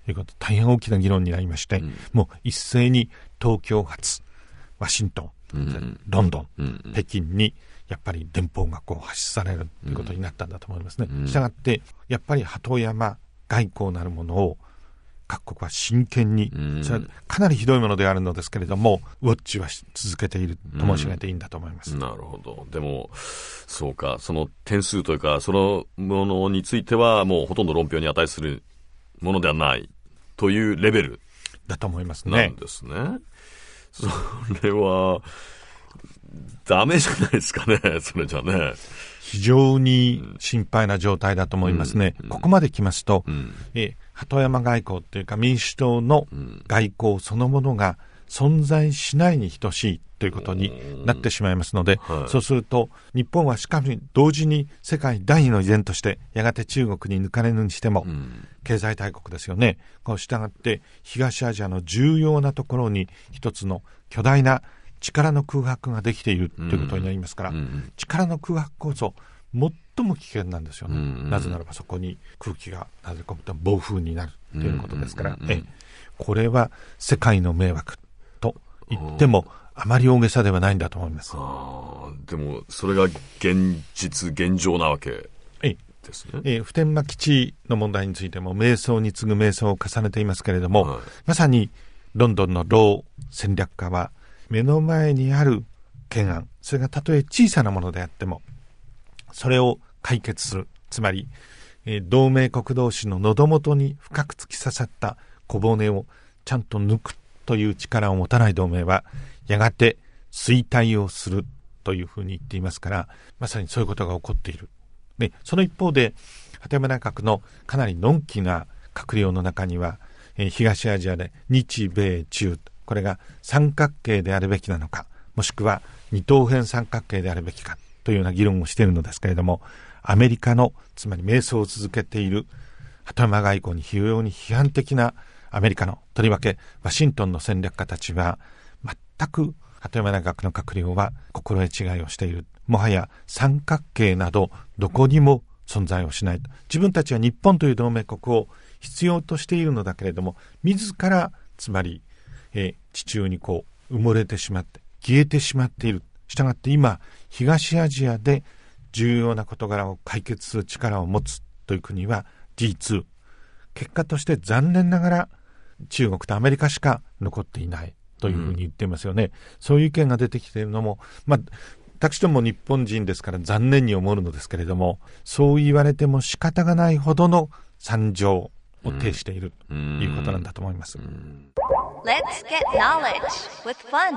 ということ、大変大きな議論になりまして、うん、もう一斉に東京発、ワシントン、うん、ロンドン、うん、北京にやっぱり電報がこう発出されるということになったんだと思いますね。したがって、やっぱり鳩山外交なるものを各国は真剣に、それはかなりひどいものであるのですけれども、ウォッチは続けていると申し上げていいんだと思います。 なるほど。でも、そうか、その点数というか、そのものについては、もうほとんど論評に値するものではないというレベルだと思いますね。 なんですね。それは、ダメじゃないですかね、それじゃね。 非常に心配な状態だと思いますね。うん、ここまで来ますと、うん、え鳩山外交というか民主党の外交そのものが存在しないに等しいということになってしまいますので、はい、そうすると日本はしかも同時に世界第二の依然としてやがて中国に抜かれぬにしても経済大国ですよね。こうしたがって東アジアの重要なところに一つの巨大な力の空白ができているということになりますから、うんうん、力の空白こそ最も危険なんですよね、うんうん、なぜならばそこに空気がなぜ込むと暴風になるということですから、うんうんうん、えこれは世界の迷惑と言ってもあまり大げさではないんだと思います。 あでもそれが現実現状なわけですね。 ええ普天間基地の問題についても迷走に次ぐ迷走を重ねていますけれども、はい、まさにロンドンのロー戦略家は目の前にある懸案、それがたとえ小さなものであってもそれを解決する、つまり、えー、同盟国同士の喉元に深く突き刺さった小骨をちゃんと抜くという力を持たない同盟はやがて衰退をするというふうに言っていますから、まさにそういうことが起こっている。でその一方で鳩山内閣のかなりのんきな閣僚の中には、えー、東アジアで日米中、これが三角形であるべきなのか、もしくは二等辺三角形であるべきかというような議論をしているのですけれども、アメリカのつまり迷走を続けている鳩山外交に非常に批判的なアメリカの、とりわけワシントンの戦略家たちは全く鳩山内閣の閣僚は心得違いをしている。もはや三角形などどこにも存在をしない。自分たちは日本という同盟国を必要としているのだけれども、自らつまりえー、地中にこう埋もれてしまって消えてしまっている。したがって今東アジアで重要な事柄を解決する力を持つという国は ジーツー、 結果として残念ながら中国とアメリカしか残っていないというふうに言っていますよね、うん、そういう意見が出てきているのも、まあ私ども日本人ですから残念に思うのですけれども、そう言われても仕方がないほどの惨状を呈しているということなんだと思います。うんうん、 Let's get knowledge with fun.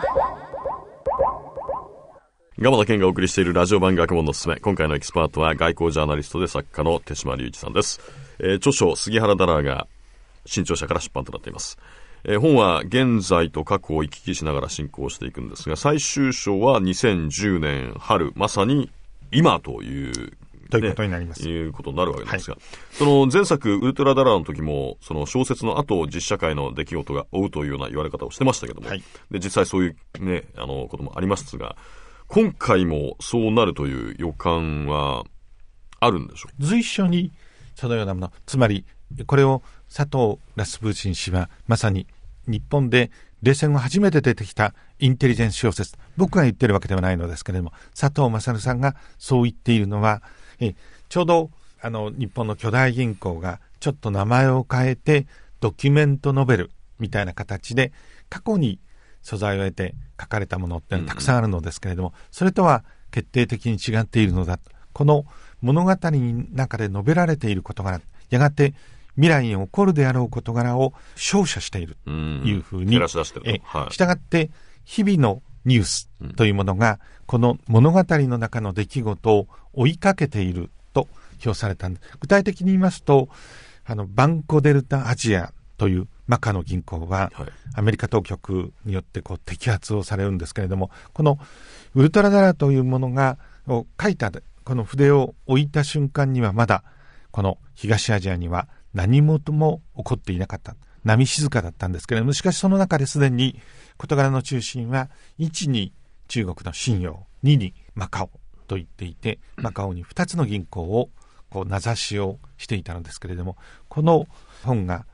蒲田健がお送りしているラジオ版学問のすすめ。今回のエキスパートは外交ジャーナリストで作家の手島隆一さんです。えー、著書杉原ダラーが新潮社から出版となっています。えー、本は現在と過去を行き来しながら進行していくんですが、最終章はにせんじゅうねん春、まさに今というということになります。 ね、いうことになるわけなんですが、はい、その前作ウルトラダラーの時もその小説の後を実社会の出来事が追うというような言われ方をしてましたけども、はい、で実際そういうねあのこともありますが、今回もそうなるという予感はあるんでしょう。 随所にそのようなもの、つまりこれを佐藤ラスプーチン氏はまさに日本で冷戦後初めて出てきたインテリジェンス小説、僕が言ってるわけではないのですけれども、佐藤勝さんがそう言っているのは、えちょうどあの日本の巨大銀行がちょっと名前を変えてドキュメントノベルみたいな形で過去に素材を得て書かれたものっていうのはたくさんあるのですけれども、うん、それとは決定的に違っているのだと。この物語の中で述べられている事柄、やがて未来に起こるであろう事柄を照射しているというふうに、 照らし出してると、はい、 したがって日々のニュースというものがこの物語の中の出来事を追いかけていると評されたんです。具体的に言いますと、あのバンコデルタアジアというマカの銀行は、はい、アメリカ当局によってこう摘発をされるんですけれども、このウルトラダラというものがを書いたこの筆を置いた瞬間にはまだこの東アジアには何事も起こっていなかった。波静かだったんですけれども、しかしその中ですでに事柄の中心はいちに中国の信用、ににマカオと言っていて、マカオにふたつの銀行をこう名指しをしていたのですけれども、この本が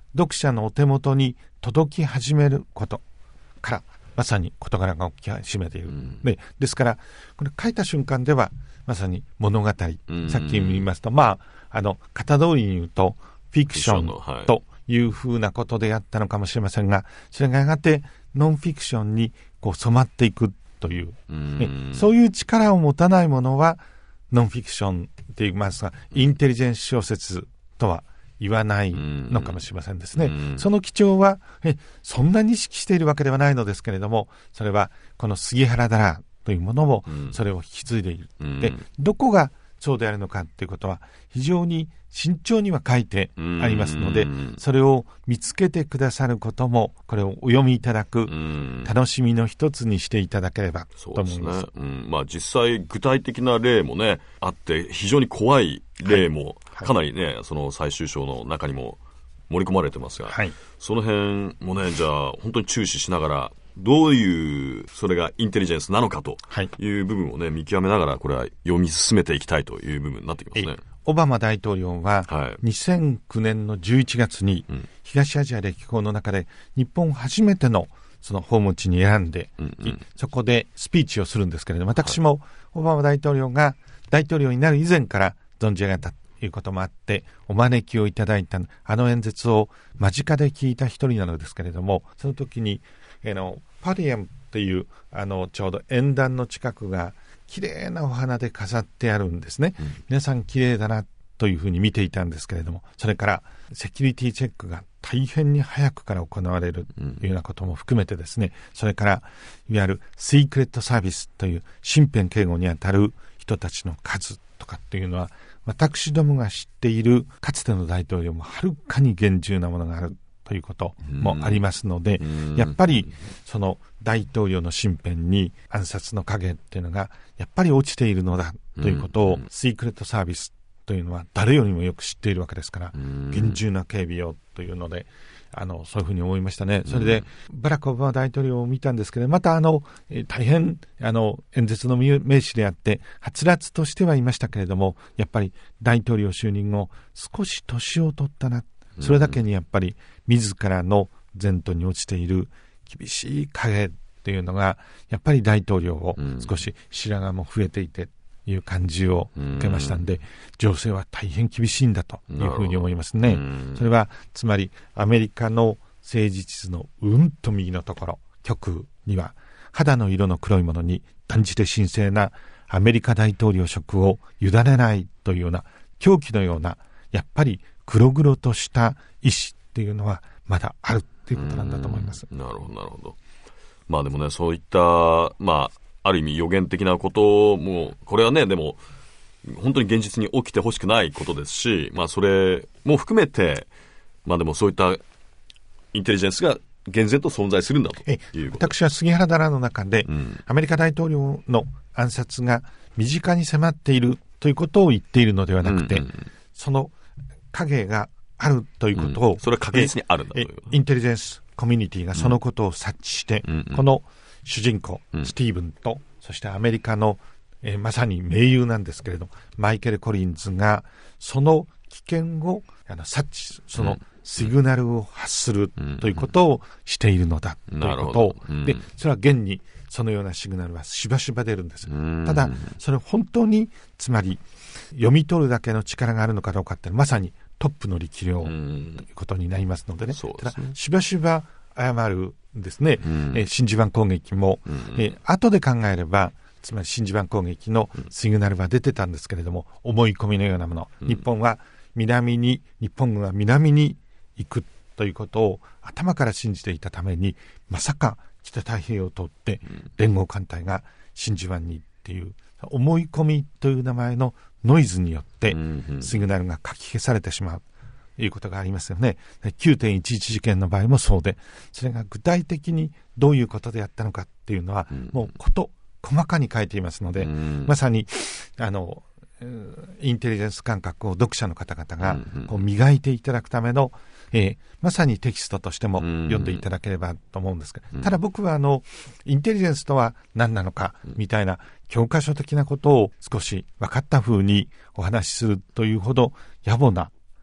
読者のお手元に届き始めることからまさに事柄が起き始めている、うん、で, ですからこれ書いた瞬間ではまさに物語、うん、さっき言いますと、まあ、あの型通りに言うとフィクションというふうなことでやったのかもしれませんが、それがやがてノンフィクションにこう染まっていくという、うん、ね、そういう力を持たないものはノンフィクションって言いますが、インテリジェンス小説とは言わないのかもしれませんですね。うん、その基調はえそんなに意識しているわけではないのですけれども、それはこの杉原だらというものもそれを引き継いでいる、うん、でどこがそうであるのかということは非常に慎重には書いてありますので、それを見つけてくださることもこれをお読みいただく楽しみの一つにしていただければと思います。 そうですね。うん、まあ、実際具体的な例もねあって非常に怖い例もかなりね、はいはい、その最終章の中にも盛り込まれてますが、はい、その辺もねじゃあ本当に注視しながらどういうそれがインテリジェンスなのかという部分をね見極めながらこれは読み進めていきたいという部分になってきますね。 オバマ大統領はにせんきゅうねんのじゅういちがつに東アジア歴訪の中で日本初めてのその訪問地に選んで、うんうん、そこでスピーチをするんですけれども、私もオバマ大統領が大統領になる以前から存じ上げたということもあってお招きをいただいたあの演説を間近で聞いた一人なのですけれども、その時にあのパリエムっていうあのちょうど演壇の近くが綺麗なお花で飾ってあるんですね、うん、皆さん綺麗だなというふうに見ていたんですけれども、それからセキュリティチェックが大変に早くから行われるというようなことも含めてですね、うん、それからいわゆるシークレットサービスという身辺警護にあたる人たちの数とかっていうのは私どもが知っているかつての大統領もはるかに厳重なものがあるということもありますので、うん、やっぱりその大統領の身辺に暗殺の影っていうのがやっぱり落ちているのだということを、うん、シークレットサービスというのは誰よりもよく知っているわけですから、うん、厳重な警備をというのであのそういうふうに思いましたね。それで、うん、バラク・オバマ大統領を見たんですけど、またあの、えー、大変あの演説の名手であってはつらつとしてはいましたけれども、やっぱり大統領就任後少し年を取ったな、それだけにやっぱり自らの前途に落ちている厳しい影っていうのがやっぱり大統領を少し白髪も増えていてという感じを受けましたんで、情勢は大変厳しいんだというふうに思いますね。それはつまりアメリカの政治地図のうんと右のところ極には肌の色の黒いものに断じて神聖なアメリカ大統領職を委ねないというような狂気のようなやっぱり黒々とした意志っていうのはまだあるっていうことなんだと思います。 なるほどなるほど。まあでもねそういったまあある意味予言的なこともこれはねでも本当に現実に起きてほしくないことですし、まあそれも含めてまあでもそういったインテリジェンスが厳然と存在するんだということ。 私は杉原棚の中で、うん、アメリカ大統領の暗殺が身近に迫っているということを言っているのではなくて、うんうん、その影があるということを、うん、 それは確実にあるんだという、 インテリジェンスコミュニティがそのことを察知して、うん、この主人公、うん、スティーブンとそしてアメリカの、えー、まさに盟友なんですけれどマイケル・コリンズがその危険をあの察知そのシグナルを発するということをしているのだということを、うん、でそれは現にそのようなシグナルはしばしば出るんです。ただそれ本当につまり読み取るだけの力があるのかどうかってまさにトップの力量ということになりますのでね、うん、ただしばしば誤るんですね、うんえー、真珠湾攻撃も、うんえー、後で考えればつまり真珠湾攻撃のシグナルは出てたんですけれども、思い込みのようなもの、うん、日本は南に日本軍は南に行くということを頭から信じていたためにまさか北太平洋を通って連合艦隊が真珠湾にっていう思い込みという名前のノイズによってシグナルがかき消されてしまうということがありますよね。 きゅうてんいちいち 事件の場合もそうで、それが具体的にどういうことでやったのかっていうのはもうこと細かに書いていますので、まさにあのインテリジェンス感覚を読者の方々がこう磨いていただくための、えー、まさにテキストとしても読んでいただければと思うんですが、ただ僕はあのインテリジェンスとは何なのかみたいな教科書的なことを少し分かった風にお話しするというほど野暮な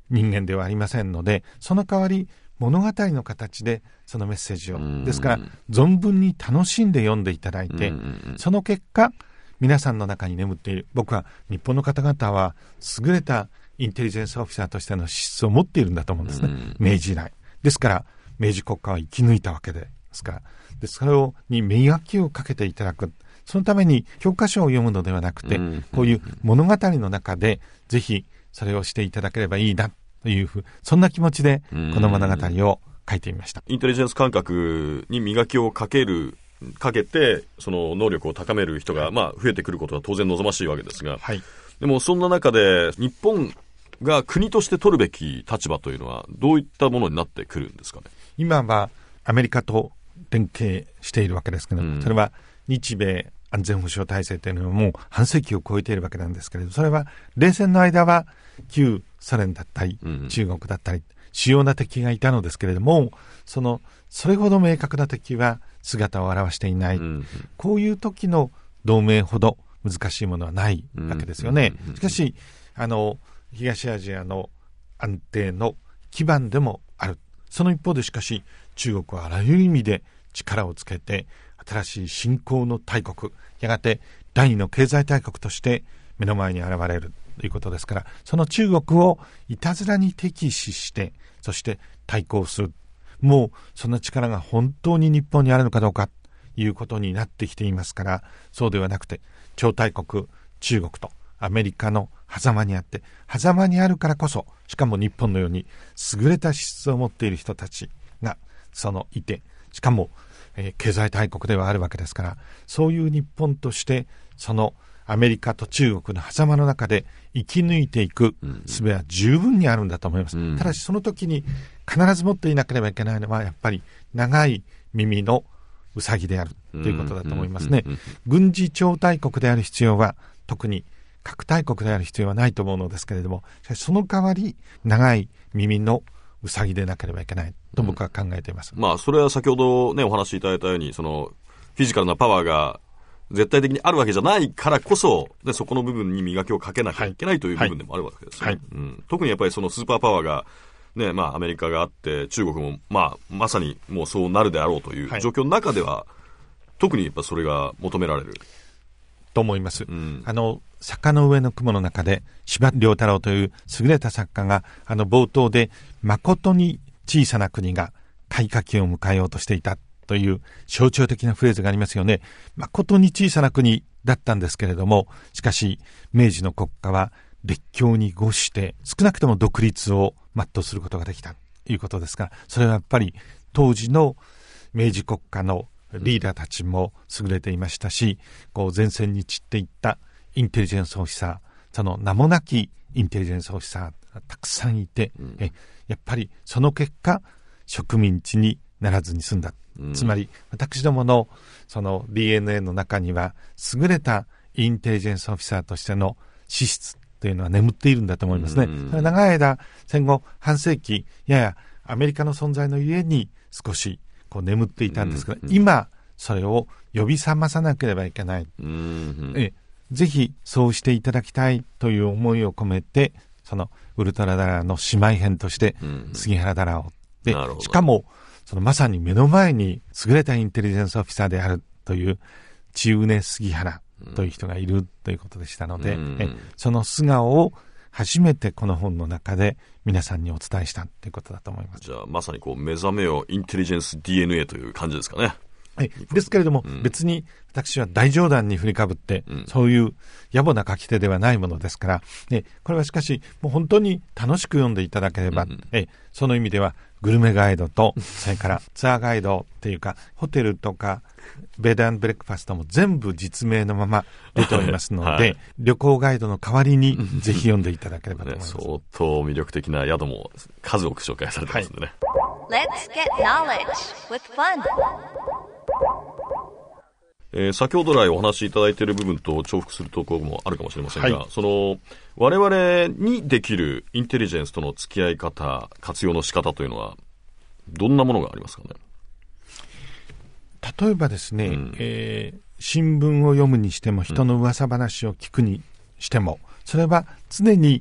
人間ではありませんので、その代わり物語の形でそのメッセージを、ですから存分に楽しんで読んでいただいて、その結果皆さんの中に眠っている、僕は日本の方々は優れたインテリジェンスオフィサーとしての資質を持っているんだと思うんですね、明治以来ですから。明治国家は生き抜いたわけですから、でそれをに磨きをかけていただく、そのために教科書を読むのではなくて、こういう物語の中でぜひそれをしていただければいいなというふう、そんな気持ちでこの物語を書いてみました。 インテリジェンス感覚に磨きをかけるかけてその能力を高める人が、まあ、増えてくることは当然望ましいわけですが、はい、でもそんな中で日本が国として取るべき立場というのはどういったものになってくるんですかね。 今はアメリカと連携しているわけですけど、うん、それは日米安全保障体制というのはもう半世紀を超えているわけなんですけれど、それは冷戦の間は旧ソ連だったり、うん、中国だったり主要な敵がいたのですけれども、そのそれほど明確な敵は姿を現していない、うん、こういう時の同盟ほど難しいものはないわけですよね、うん、しかしあの東アジアの安定の基盤でもある。その一方でしかし中国はあらゆる意味で力をつけて新しい新興の大国、やがて第二の経済大国として目の前に現れるということですから、その中国をいたずらに敵視してそして対抗する、もうその力が本当に日本にあるのかどうかということになってきていますから、そうではなくて超大国中国とアメリカの狭間にあって、狭間にあるからこそ、しかも日本のように優れた資質を持っている人たちがそのいて、しかも、えー、経済大国ではあるわけですから、そういう日本としてそのアメリカと中国の狭間の中で生き抜いていく術は十分にあるんだと思います、うん、ただしその時に必ず持っていなければいけないのはやっぱり長い耳のウサギであるということだと思いますね、うんうんうん、軍事超大国である必要は、特に核大国である必要はないと思うのですけれども、しかしその代わり長い耳のウサギでなければいけないと僕は考えています、 うん、まあそれは先ほどねお話しいただいたように、そのフィジカルなパワーが絶対的にあるわけじゃないからこそ、でそこの部分に磨きをかけなきゃいけないという部分でもあるわけですよ、ね、はいうん、特にやっぱりそのスーパーパワーがね、まあアメリカがあって中国もまあまさにもうそうなるであろうという状況の中では、はい、特にやっぱそれが求められると思います、うん、あの坂の上の雲の中で司馬遼太郎という優れた作家があの冒頭で誠に小さな国が開化期を迎えようとしていたという象徴的なフレーズがありますよね。誠に小さな国だったんですけれども、しかし明治の国家は列強に伍して少なくとも独立を全うすることができたということですから、それはやっぱり当時の明治国家のリーダーたちも優れていましたし、こう前線に散っていったインテリジェンスオフィサー、その名もなきインテリジェンスオフィサーがたくさんいて、うん、えやっぱりその結果植民地にならずに済んだ、うん、つまり私どものその ディーエヌエー の中には優れたインテリジェンスオフィサーとしての資質というのは眠っているんだと思いますね、うん、それは長い間戦後半世紀ややアメリカの存在のゆえに少しこう眠っていたんですけど、うん、今それを呼び覚まさなければいけない、うん、えぜひそうしていただきたいという思いを込めて、そのウルトラダラーの姉妹編として杉原ダラーを、でしかもそのまさに目の前に優れたインテリジェンスオフィサーであるという千畝杉原という人がいるということでしたので、うん、えその素顔を初めてこの本の中で皆さんにお伝えしたということだと思います。 じゃあまさにこう目覚めよインテリジェンス ディーエヌエー という感じですかね。 ですけれども、うん、別に私は大冗談に振りかぶって、うん、そういう野暮な書き手ではないものですから、ね、これはしかしもう本当に楽しく読んでいただければ、うん、えその意味ではグルメガイドとそれからツアーガイドっていうかホテルとかベッド&ブレックファストも全部実名のまま出ておりますので、はい、旅行ガイドの代わりにぜひ読んでいただければと思います、ね、 相当魅力的な宿も数多く紹介されてますんでね、 はい、Let's get knowledge with fun。 えー、先ほど来お話しいただいている部分と重複するところもあるかもしれませんが、はい、その我々にできるインテリジェンスとの付き合い方、活用の仕方というのはどんなものがありますかね。 例えばですね、うんえー、新聞を読むにしても人の噂話を聞くにしても、うん、それは常に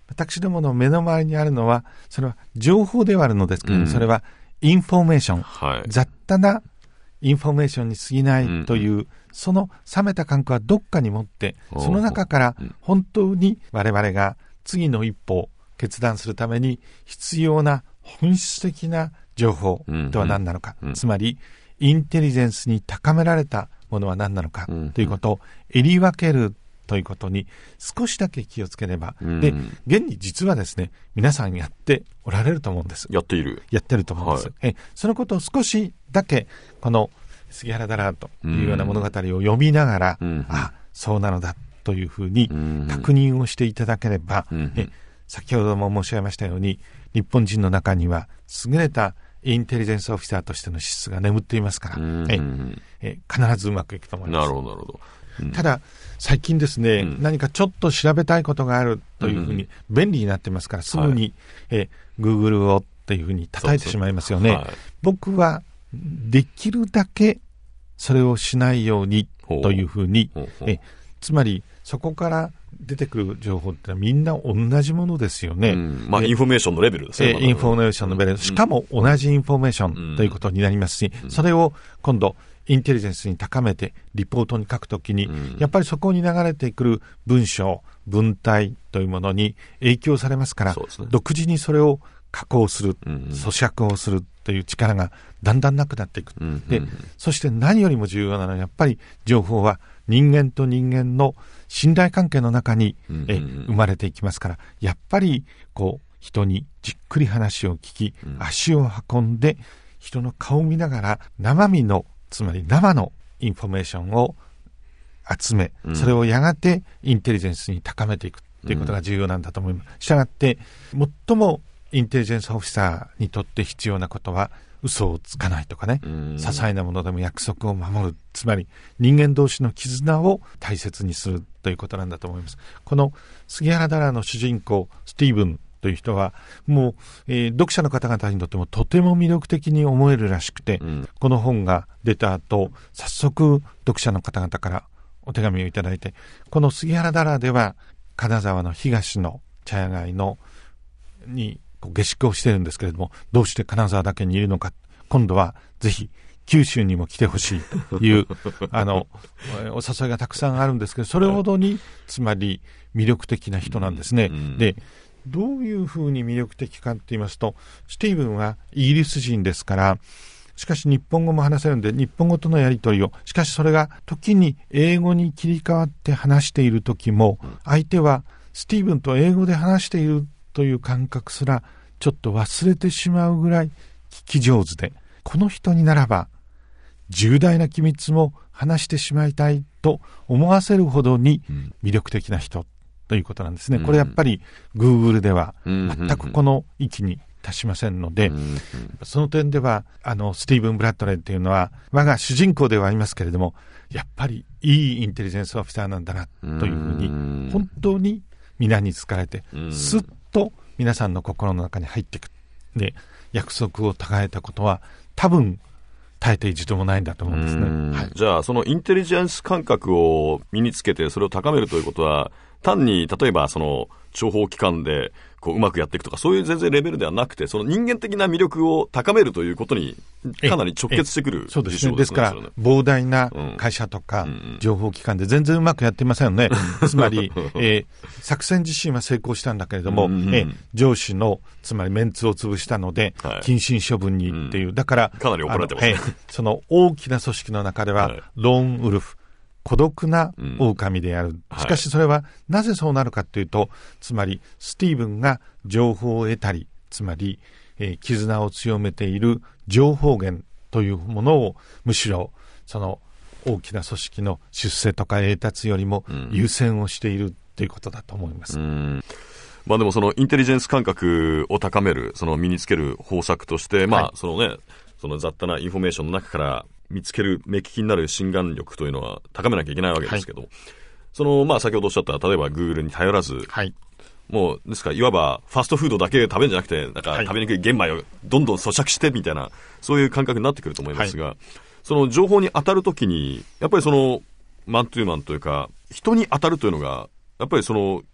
私どもの目の前にあるのは、それは情報ではあるのですけど、うん、それはインフォメーション、はい、雑多なインフォメーションに過ぎないという、うん、その冷めた感覚はどっかに持って、その中から本当に我々が次の一歩を決断するために必要な本質的な情報とは何なのか、うんうん、つまりインテリジェンスに高められたものは何なのかということを襟分けるということに少しだけ気をつければ、うん、で現に実はですね、皆さんやっておられると思うんです。 やっているやってると思うんです、はい、えそのことを少しだけこの杉原だらというような物語を読みながら、うん、あそうなのだというふうに確認をしていただければ、うん、え先ほども申し上げましたように、日本人の中には優れたインテリジェンスオフィサーとしての資質が眠っていますから、うん、ええ必ずうまくいくと思います。 なるほどなるほど、 うん、ただ最近ですね、うん、何かちょっと調べたいことがあるというふうに便利になってますから、すぐに、はい、え Google をっていうふうに叩いてしまいますよね。はい、僕はできるだけそれをしないようにというふうに、えつまりそこから出てくる情報ってみんな同じものですよね。うん、 まあインフォメーションのレベルですね。 えインフォメーションのレベル、しかも同じインフォメーションということになりますし、うん、それを今度インテリジェンスに高めてリポートに書くときに、うん、やっぱりそこに流れてくる文章文体というものに影響されますから、ね、独自にそれを加工する、うん、咀嚼をするという力がだんだんなくなっていく、うん、でそして何よりも重要なのはやっぱり情報は人間と人間の信頼関係の中に、うん、え生まれていきますから、やっぱりこう人にじっくり話を聞き、うん、足を運んで人の顔を見ながら生身のつまり生のインフォメーションを集め、うん、それをやがてインテリジェンスに高めていくということが重要なんだと思います。したがって最もインテリジェンスオフィサーにとって必要なことは嘘をつかないとかね、些細なものでも約束を守る、つまり人間同士の絆を大切にするということなんだと思います。この杉原だらの主人公スティーブンという人はもう、えー、読者の方々にとってもとても魅力的に思えるらしくて、うん、この本が出た後早速読者の方々からお手紙をいただいて、この杉原だらでは金沢の東の茶屋街のに下宿をしているんですけれども、どうして金沢だけにいるのか、今度はぜひ九州にも来てほしいというあのお誘いがたくさんあるんですけど、それほどにつまり魅力的な人なんですね、うんうん、でどういうふうに魅力的かって言いますと、スティーブンはイギリス人ですから、しかし日本語も話せるんで日本語とのやり取りを、しかしそれが時に英語に切り替わって話している時も、相手はスティーブンと英語で話しているという感覚すらちょっと忘れてしまうぐらい聞き上手で、この人にならば重大な機密も話してしまいたいと思わせるほどに魅力的な人ということなんですね、うん、これやっぱり Google では全くこの域に達しませんので、うんうん、その点ではあのスティーブン・ブラッドレーというのは我が主人公ではありますけれども、やっぱりいいインテリジェンスオフィサーなんだなというふうに本当に皆に好かれて、すっと皆さんの心の中に入っていく。で、約束を違えたことは多分耐えて一度もないんだと思うんですね、はい、 じゃあそのインテリジェンス感覚を身につけてそれを高めるということは、単に例えばその諜報機関でこううまくやっていくとか、そういう全然レベルではなくて、その人間的な魅力を高めるということにかなり直結してくる。 そうですね。ですから膨大な会社とか情報機関で全然うまくやっていませんよね、うん、つまり、えー、作戦自身は成功したんだけれども、うんうん、えー、上司のつまりメンツを潰したので謹慎処分にっていう、はい、だからかなり怒られてますね、えー、 その大きな組織の中では、はい、ローンウルフ、孤独な狼である、うん、しかしそれはなぜそうなるかというと、はい、つまりスティーブンが情報を得たり、つまり、えー、絆を強めている情報源というものをむしろその大きな組織の出世とか栄達よりも優先をしているということだと思います、うん、 まあ、でもそのインテリジェンス感覚を高める、その身につける方策として、まあ、はい、そのね、その雑多なインフォメーションの中から見つける目利きになる心眼力というのは高めなきゃいけないわけですけど、はい、そのまあ先ほどおっしゃった例えば Google に頼らず、はい、もうですからいわばファストフードだけ食べるんじゃなくて、なんか食べにくい玄米をどんどん咀嚼してみたいな、そういう感覚になってくると思いますが、はい、その情報に当たるときにやっぱりそのマントゥーマンというか人に当たるというのがやっぱりその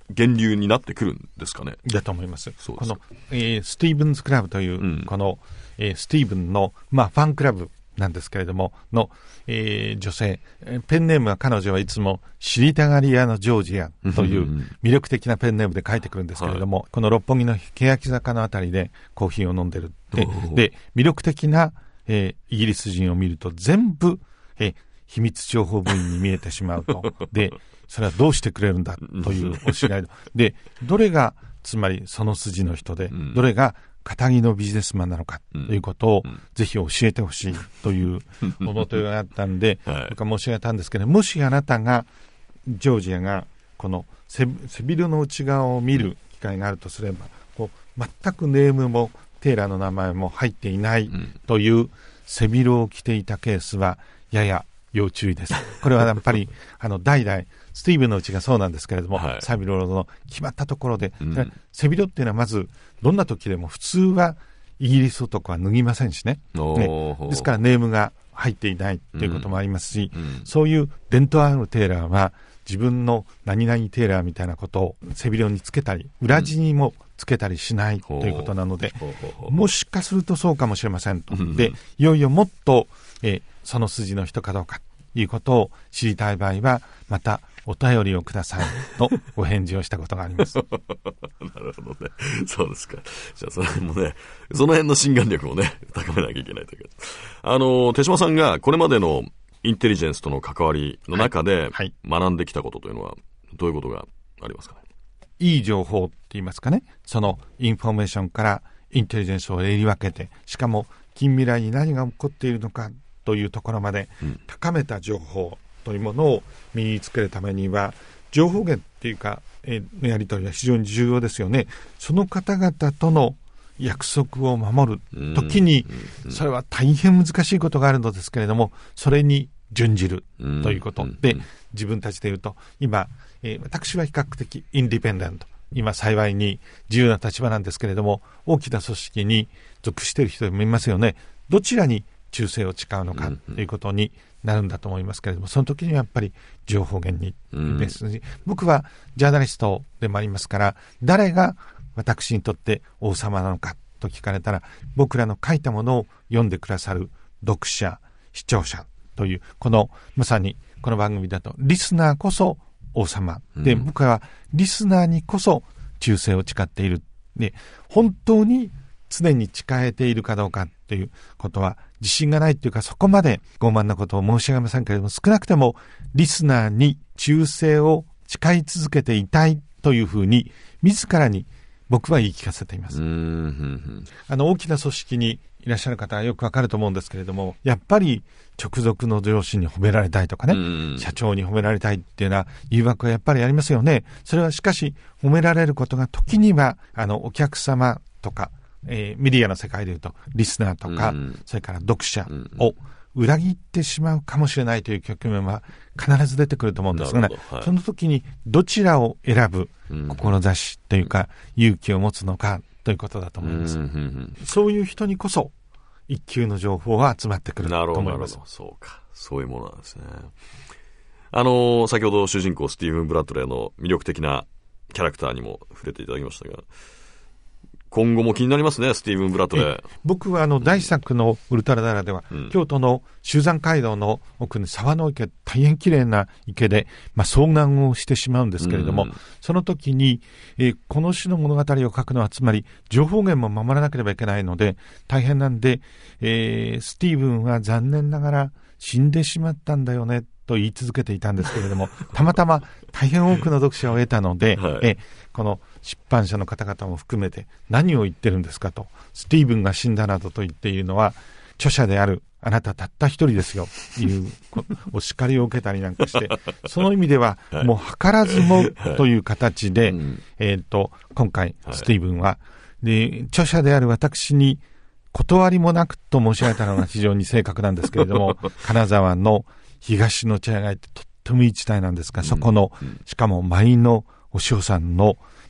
源流になってくるんですかね。 だと思います。 そうですか。 この、えー、スティーブンズクラブという、うん、この、えー、スティーブンの、まあ、ファンクラブなんですけれどもの、えー、女性、ペンネームは彼女はいつも知りたがり屋のジョージアという魅力的なペンネームで書いてくるんですけれども、はい、この六本木の欅坂のあたりでコーヒーを飲んでるで、で魅力的な、えー、イギリス人を見ると全部、えー、秘密情報部員に見えてしまうと。でそれはどうしてくれるんだというお知らいで、どれがつまりその筋の人で、どれが堅気のビジネスマンなのかということを、うん、ぜひ教えてほしいというおもとがあったんで、はい、僕は申し上げたんですけど、もしあなたがジョージアがこの 背, 背広の内側を見る機会があるとすれば、こう全くネームもテーラーの名前も入っていないという背広を着ていたケースはやや要注意です。これはやっぱりあの代々スティーブンのうちがそうなんですけれども、はい、背広の決まったところで、うん、背広っていうのはまずどんな時でも普通はイギリス男は脱ぎませんし ね, ねですからネームが入っていないということもありますし、うんうん、そういう伝統あるテーラーは自分の何々テーラーみたいなことを背広につけたり裏地にもつけたりしないということなので、うん、もしかするとそうかもしれませんと、うん、でいよいよもっと、えー、その筋の人かどうかということを知りたい場合はまたお便りをくださいとお返事をしたことがあります。なるほどね。そうですか。じゃあその辺もね、その辺の心眼力もね、高めなきゃいけないというか。あの、手嶋さんがこれまでのインテリジェンスとの関わりの中で学んできたことというのはどういうことがありますかね。 いい情報って言いますかね。そのインフォメーションからインテリジェンスをえり分けて、しかも近未来に何が起こっているのかというところまで高めた情報というものを身につけるためには情報源っていうか、えー、やり取りは非常に重要ですよね。その方々との約束を守るときにそれは大変難しいことがあるのですけれども、それに準じるということで、自分たちで言うと今、えー、私は比較的インディペンデント、今幸いに自由な立場なんですけれども、大きな組織に属している人もいますよね。どちらに忠誠を誓うのかということになるんだと思いますけれども、その時にはやっぱり情報源にですし、うん、僕はジャーナリストでもありますから、誰が私にとって王様なのかと聞かれたら、僕らの書いたものを読んでくださる読者、視聴者という、このまさにこの番組だとリスナーこそ王様で、うん、僕はリスナーにこそ忠誠を誓っている。で、本当に常に誓えているかどうかということは自信がないというか、そこまで傲慢なことを申し上げませんけれども、少なくてもリスナーに忠誠を誓い続けていたいというふうに自らに僕は言い聞かせています。うーん、あの大きな組織にいらっしゃる方はよくわかると思うんですけれども、やっぱり直属の上司に褒められたいとかね、社長に褒められたいっていうような誘惑はやっぱりありますよね。それはしかし褒められることが時にはあのお客様とか、えー、メディアの世界でいうとリスナーとか、うん、それから読者を裏切ってしまうかもしれないという局面は必ず出てくると思うんですが、ね、はい、その時にどちらを選ぶ志というか、うん、勇気を持つのかということだと思います、うんうんうん、そういう人にこそ一級の情報は集まってくると思います。なるほど、なるほど、 そうか、そういうものなんですね。あのー、先ほど主人公スティーブン・ブラッドレーの魅力的なキャラクターにも触れていただきましたが、今後も気になりますね、スティーブン・ブラッドレー。 僕はあの大作のウルトラダラでは、うん、京都の秀山街道の奥に沢の池、大変綺麗な池で、まあ、遭難をしてしまうんですけれども、うん、その時に、えー、この種の物語を書くのはつまり情報源も守らなければいけないので大変なんで、えー、スティーブンは残念ながら死んでしまったんだよねと言い続けていたんですけれども、たまたま大変多くの読者を得たので、はい、えこの出版社の方々も含めて何を言ってるんですかと、スティーブンが死んだなどと言っているのは著者であるあなたたった一人ですよいうお叱りを受けたりなんかしてその意味ではもう図らずもという形で、はいはい、えー、と今回スティーブンは、で著者である私に断りもなくと申し上げたのが非常に正確なんですけれども金沢の東の茶屋街ってとってもいい地帯なんですが、そこのしかも舞のお塩さんの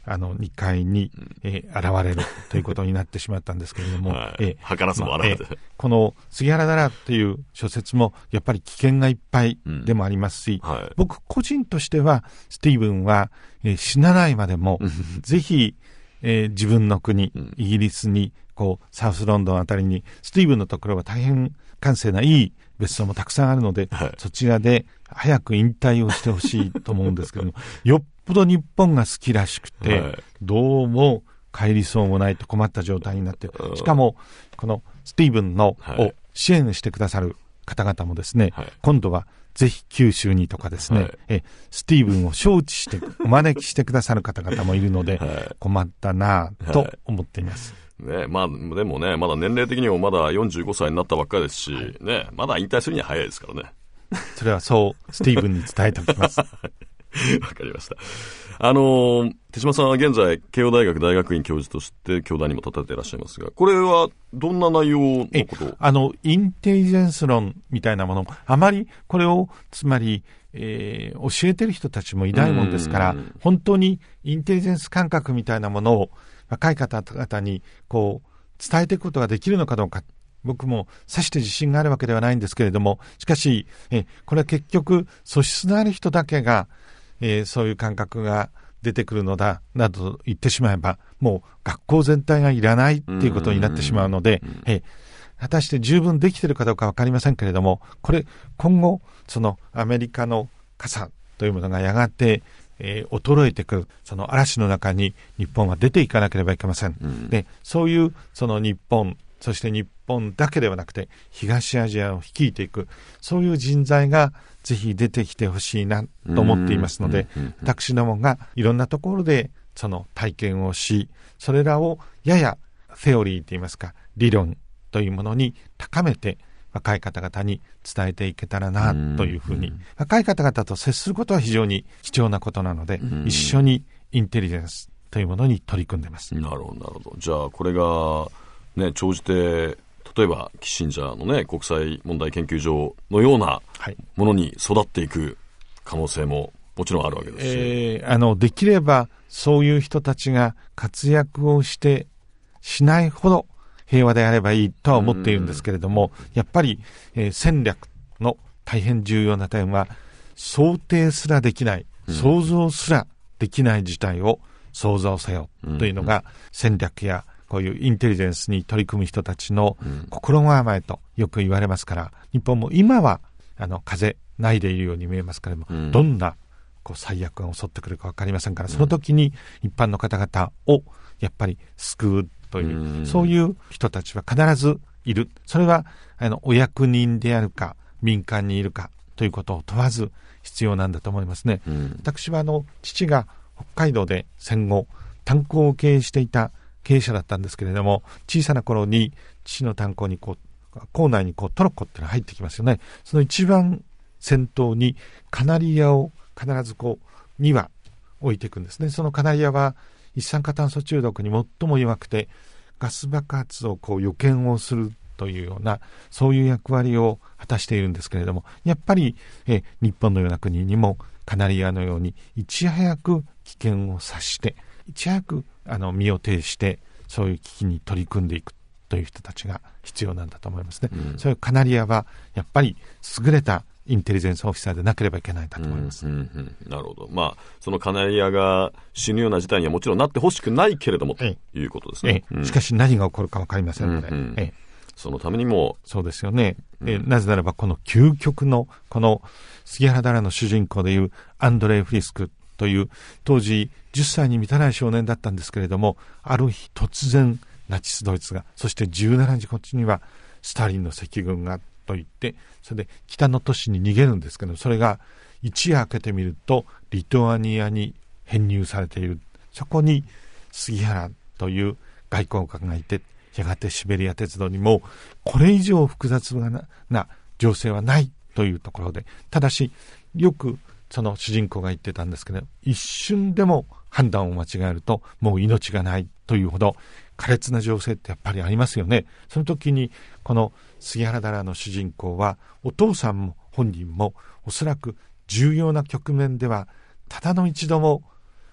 あのにかいに、えー、現れるということになってしまったんですけれども、 はい、 えー、 図らずも現れて、 まあえー、この杉原棚っていう小説もやっぱり危険がいっぱいでもありますし、 うんはい、 僕個人としてはスティーブンは、えー、死なないまでもぜひ、えー、自分の国、うん、イギリスにこうサウスロンドンあたりにスティーブンのところは大変閑静ないい別荘もたくさんあるので、はい、そちらで早く引退をしてほしいと思うんですけどもよっぽど日本が好きらしくて、はい、どうも帰りそうもないと困った状態になって、しかもこのスティーブンの、はい、を支援してくださる方々もですね、はい、今度はぜひ九州にとかですね、はい、えスティーブンを招致してお招きしてくださる方々もいるので、はい、困ったなと思っています、 はいねまあ、でもねまだ年齢的にもまだよんじゅうごさいになったばっかりですし、はいね、まだ引退するには早いですからね。 それはそうスティーブンに伝えておきますわかりました。あのー、手嶋さんは現在慶応大学大学院教授として教壇にも立たれていらっしゃいますが、これはどんな内容のことを？ あのインテリジェンス論みたいなもの、あまりこれをつまり、えー、教えてる人たちもいないもんですから、本当にインテリジェンス感覚みたいなものを若い方々にこう伝えていくことができるのかどうか、僕もさして自信があるわけではないんですけれども、しかしえこれは結局素質のある人だけが、えー、そういう感覚が出てくるのだなどと言ってしまえば、もう学校全体がいらないっていうことになってしまうので、えー、果たして十分できているかどうか分かりませんけれども、これ今後そのアメリカの傘というものがやがてえー、衰えてくるその嵐の中に日本は出ていかなければいけません、うん、でそういうその日本、そして日本だけではなくて東アジアを率いていく、そういう人材がぜひ出てきてほしいなと思っていますので、うんうんうんうん、私どもがいろんなところでその体験をし、それらをややセオリーといいますか理論というものに高めて若い方々に伝えていけたらなというふうに、うんうん、若い方々と接することは非常に貴重なことなので、うん、一緒にインテリジェンスというものに取り組んでいます。 なるほどなるほど。じゃあこれがね長じて例えばキッシンジャーのね国際問題研究所のようなものに育っていく可能性ももちろんあるわけですし、 えー、あのできればそういう人たちが活躍をしてしないほど平和であればいいとは思っているんですけれども、やっぱり、えー、戦略の大変重要な点は想定すらできない、想像すらできない事態を想像せよというのが戦略やこういうインテリジェンスに取り組む人たちの心構えとよく言われますから、日本も今はあの風ないでいるように見えますけれども、どんなこう最悪が襲ってくるか分かりませんから、その時に一般の方々をやっぱり救うという、うん、そういう人たちは必ずいる。それはあのお役人であるか民間にいるかということを問わず必要なんだと思いますね、うん、私はあの父が北海道で戦後炭鉱を経営していた経営者だったんですけれども、小さな頃に父の炭鉱にこう校内にこうトロッコってのが入ってきますよね。その一番先頭にカナリアを必ずこうに羽置いていくんですね。そのカナリアは一酸化炭素中毒に最も弱くてガス爆発をこう予見をするというようなそういう役割を果たしているんですけれども、やっぱりえ日本のような国にもカナリアのようにいち早く危険を察していち早くあの身を挺してそういう危機に取り組んでいくという人たちが必要なんだと思いますね、うん、そういうカナリアはやっぱり優れたインテリジェンスオフィサーでなければいけないんだと思います、うんうんうん、 なるほど。まあそのカナリアが死ぬような事態にはもちろんなってほしくないけれども、ええ、ということですね、 ええうん、しかし何が起こるか分かりませんので、うんうんええ、そのためにもそうですよね、うんえなぜならばこの究極のこの杉原棚の主人公でいうアンドレイ・フリスクという当時じゅっさいに満たない少年だったんですけれども、ある日突然ナチスドイツが、そしてじゅうしちにちこっちにはスターリンの赤軍がと言って、それで北の都市に逃げるんですけど、それが一夜明けてみるとリトアニアに編入されている。そこに杉原という外交官がいて、やがてシベリア鉄道にもこれ以上複雑なな情勢はないというところで、ただしよくその主人公が言ってたんですけど、一瞬でも判断を間違えるともう命がないというほど苛烈な情勢ってやっぱりありますよね。その時にこの杉原棚の主人公はお父さんも本人もおそらく重要な局面ではただの一度も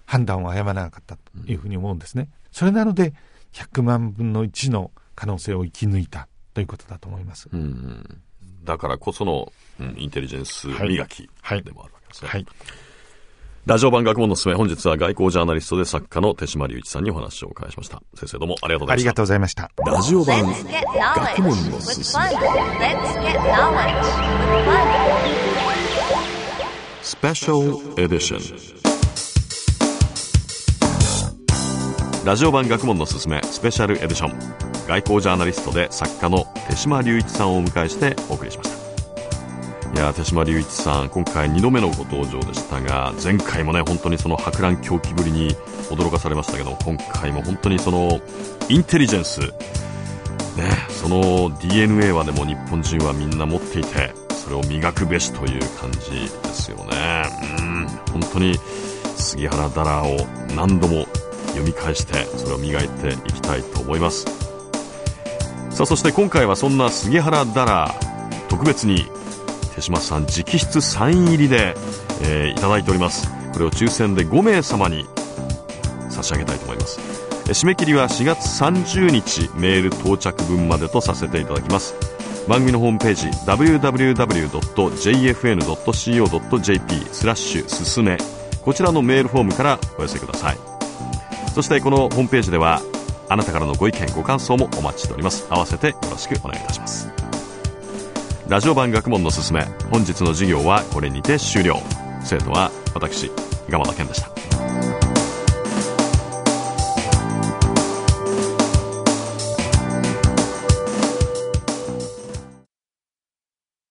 判断を誤らなかったというふうに思うんですね。それなのでひゃくまんぶんのいちの可能性を生き抜いたということだと思います。 うん、だからこその、うん、インテリジェンス磨きでもあるわけですね。はいはいはい、ラジオ版学問のすすめ、本日は外交ジャーナリストで作家の手嶋隆一さんにお話をお伺いしました。先生どうもありがとうございました。 ありがとうございました。 ラジオ版学問のすすめスペシャルエディション。ラジオ版学問のすすめスペシャルエディション、外交ジャーナリストで作家の手嶋隆一さんをお迎えしてお送りしました。いや手嶋隆一さん、今回にどめのご登場でしたが、前回もね本当にその博覧狂気ぶりに驚かされましたけど、今回も本当にそのインテリジェンス、ね、その ディーエヌエー はでも日本人はみんな持っていて、それを磨くべしという感じですよね。うん、本当に杉原ダラーを何度も読み返してそれを磨いていきたいと思います。さあそして今回はそんな杉原ダラー特別に手嶋さん直筆サイン入りで、えー、いただいております。これを抽選でごめいさまに差し上げたいと思います。え締め切りはしがつさんじゅうにちメール到着分までとさせていただきます。番組のホームページ ダブリューダブリューダブリュードットジェイエフエヌドットシーオードットジェーピー スラッシュすすめ、こちらのメールフォームからお寄せください。そしてこのホームページではあなたからのご意見ご感想もお待ちしております。合わせてよろしくお願いいたします。ラジオ版学問のすすめ、本日の授業はこれにて終了。生徒は私、蒲田健でした。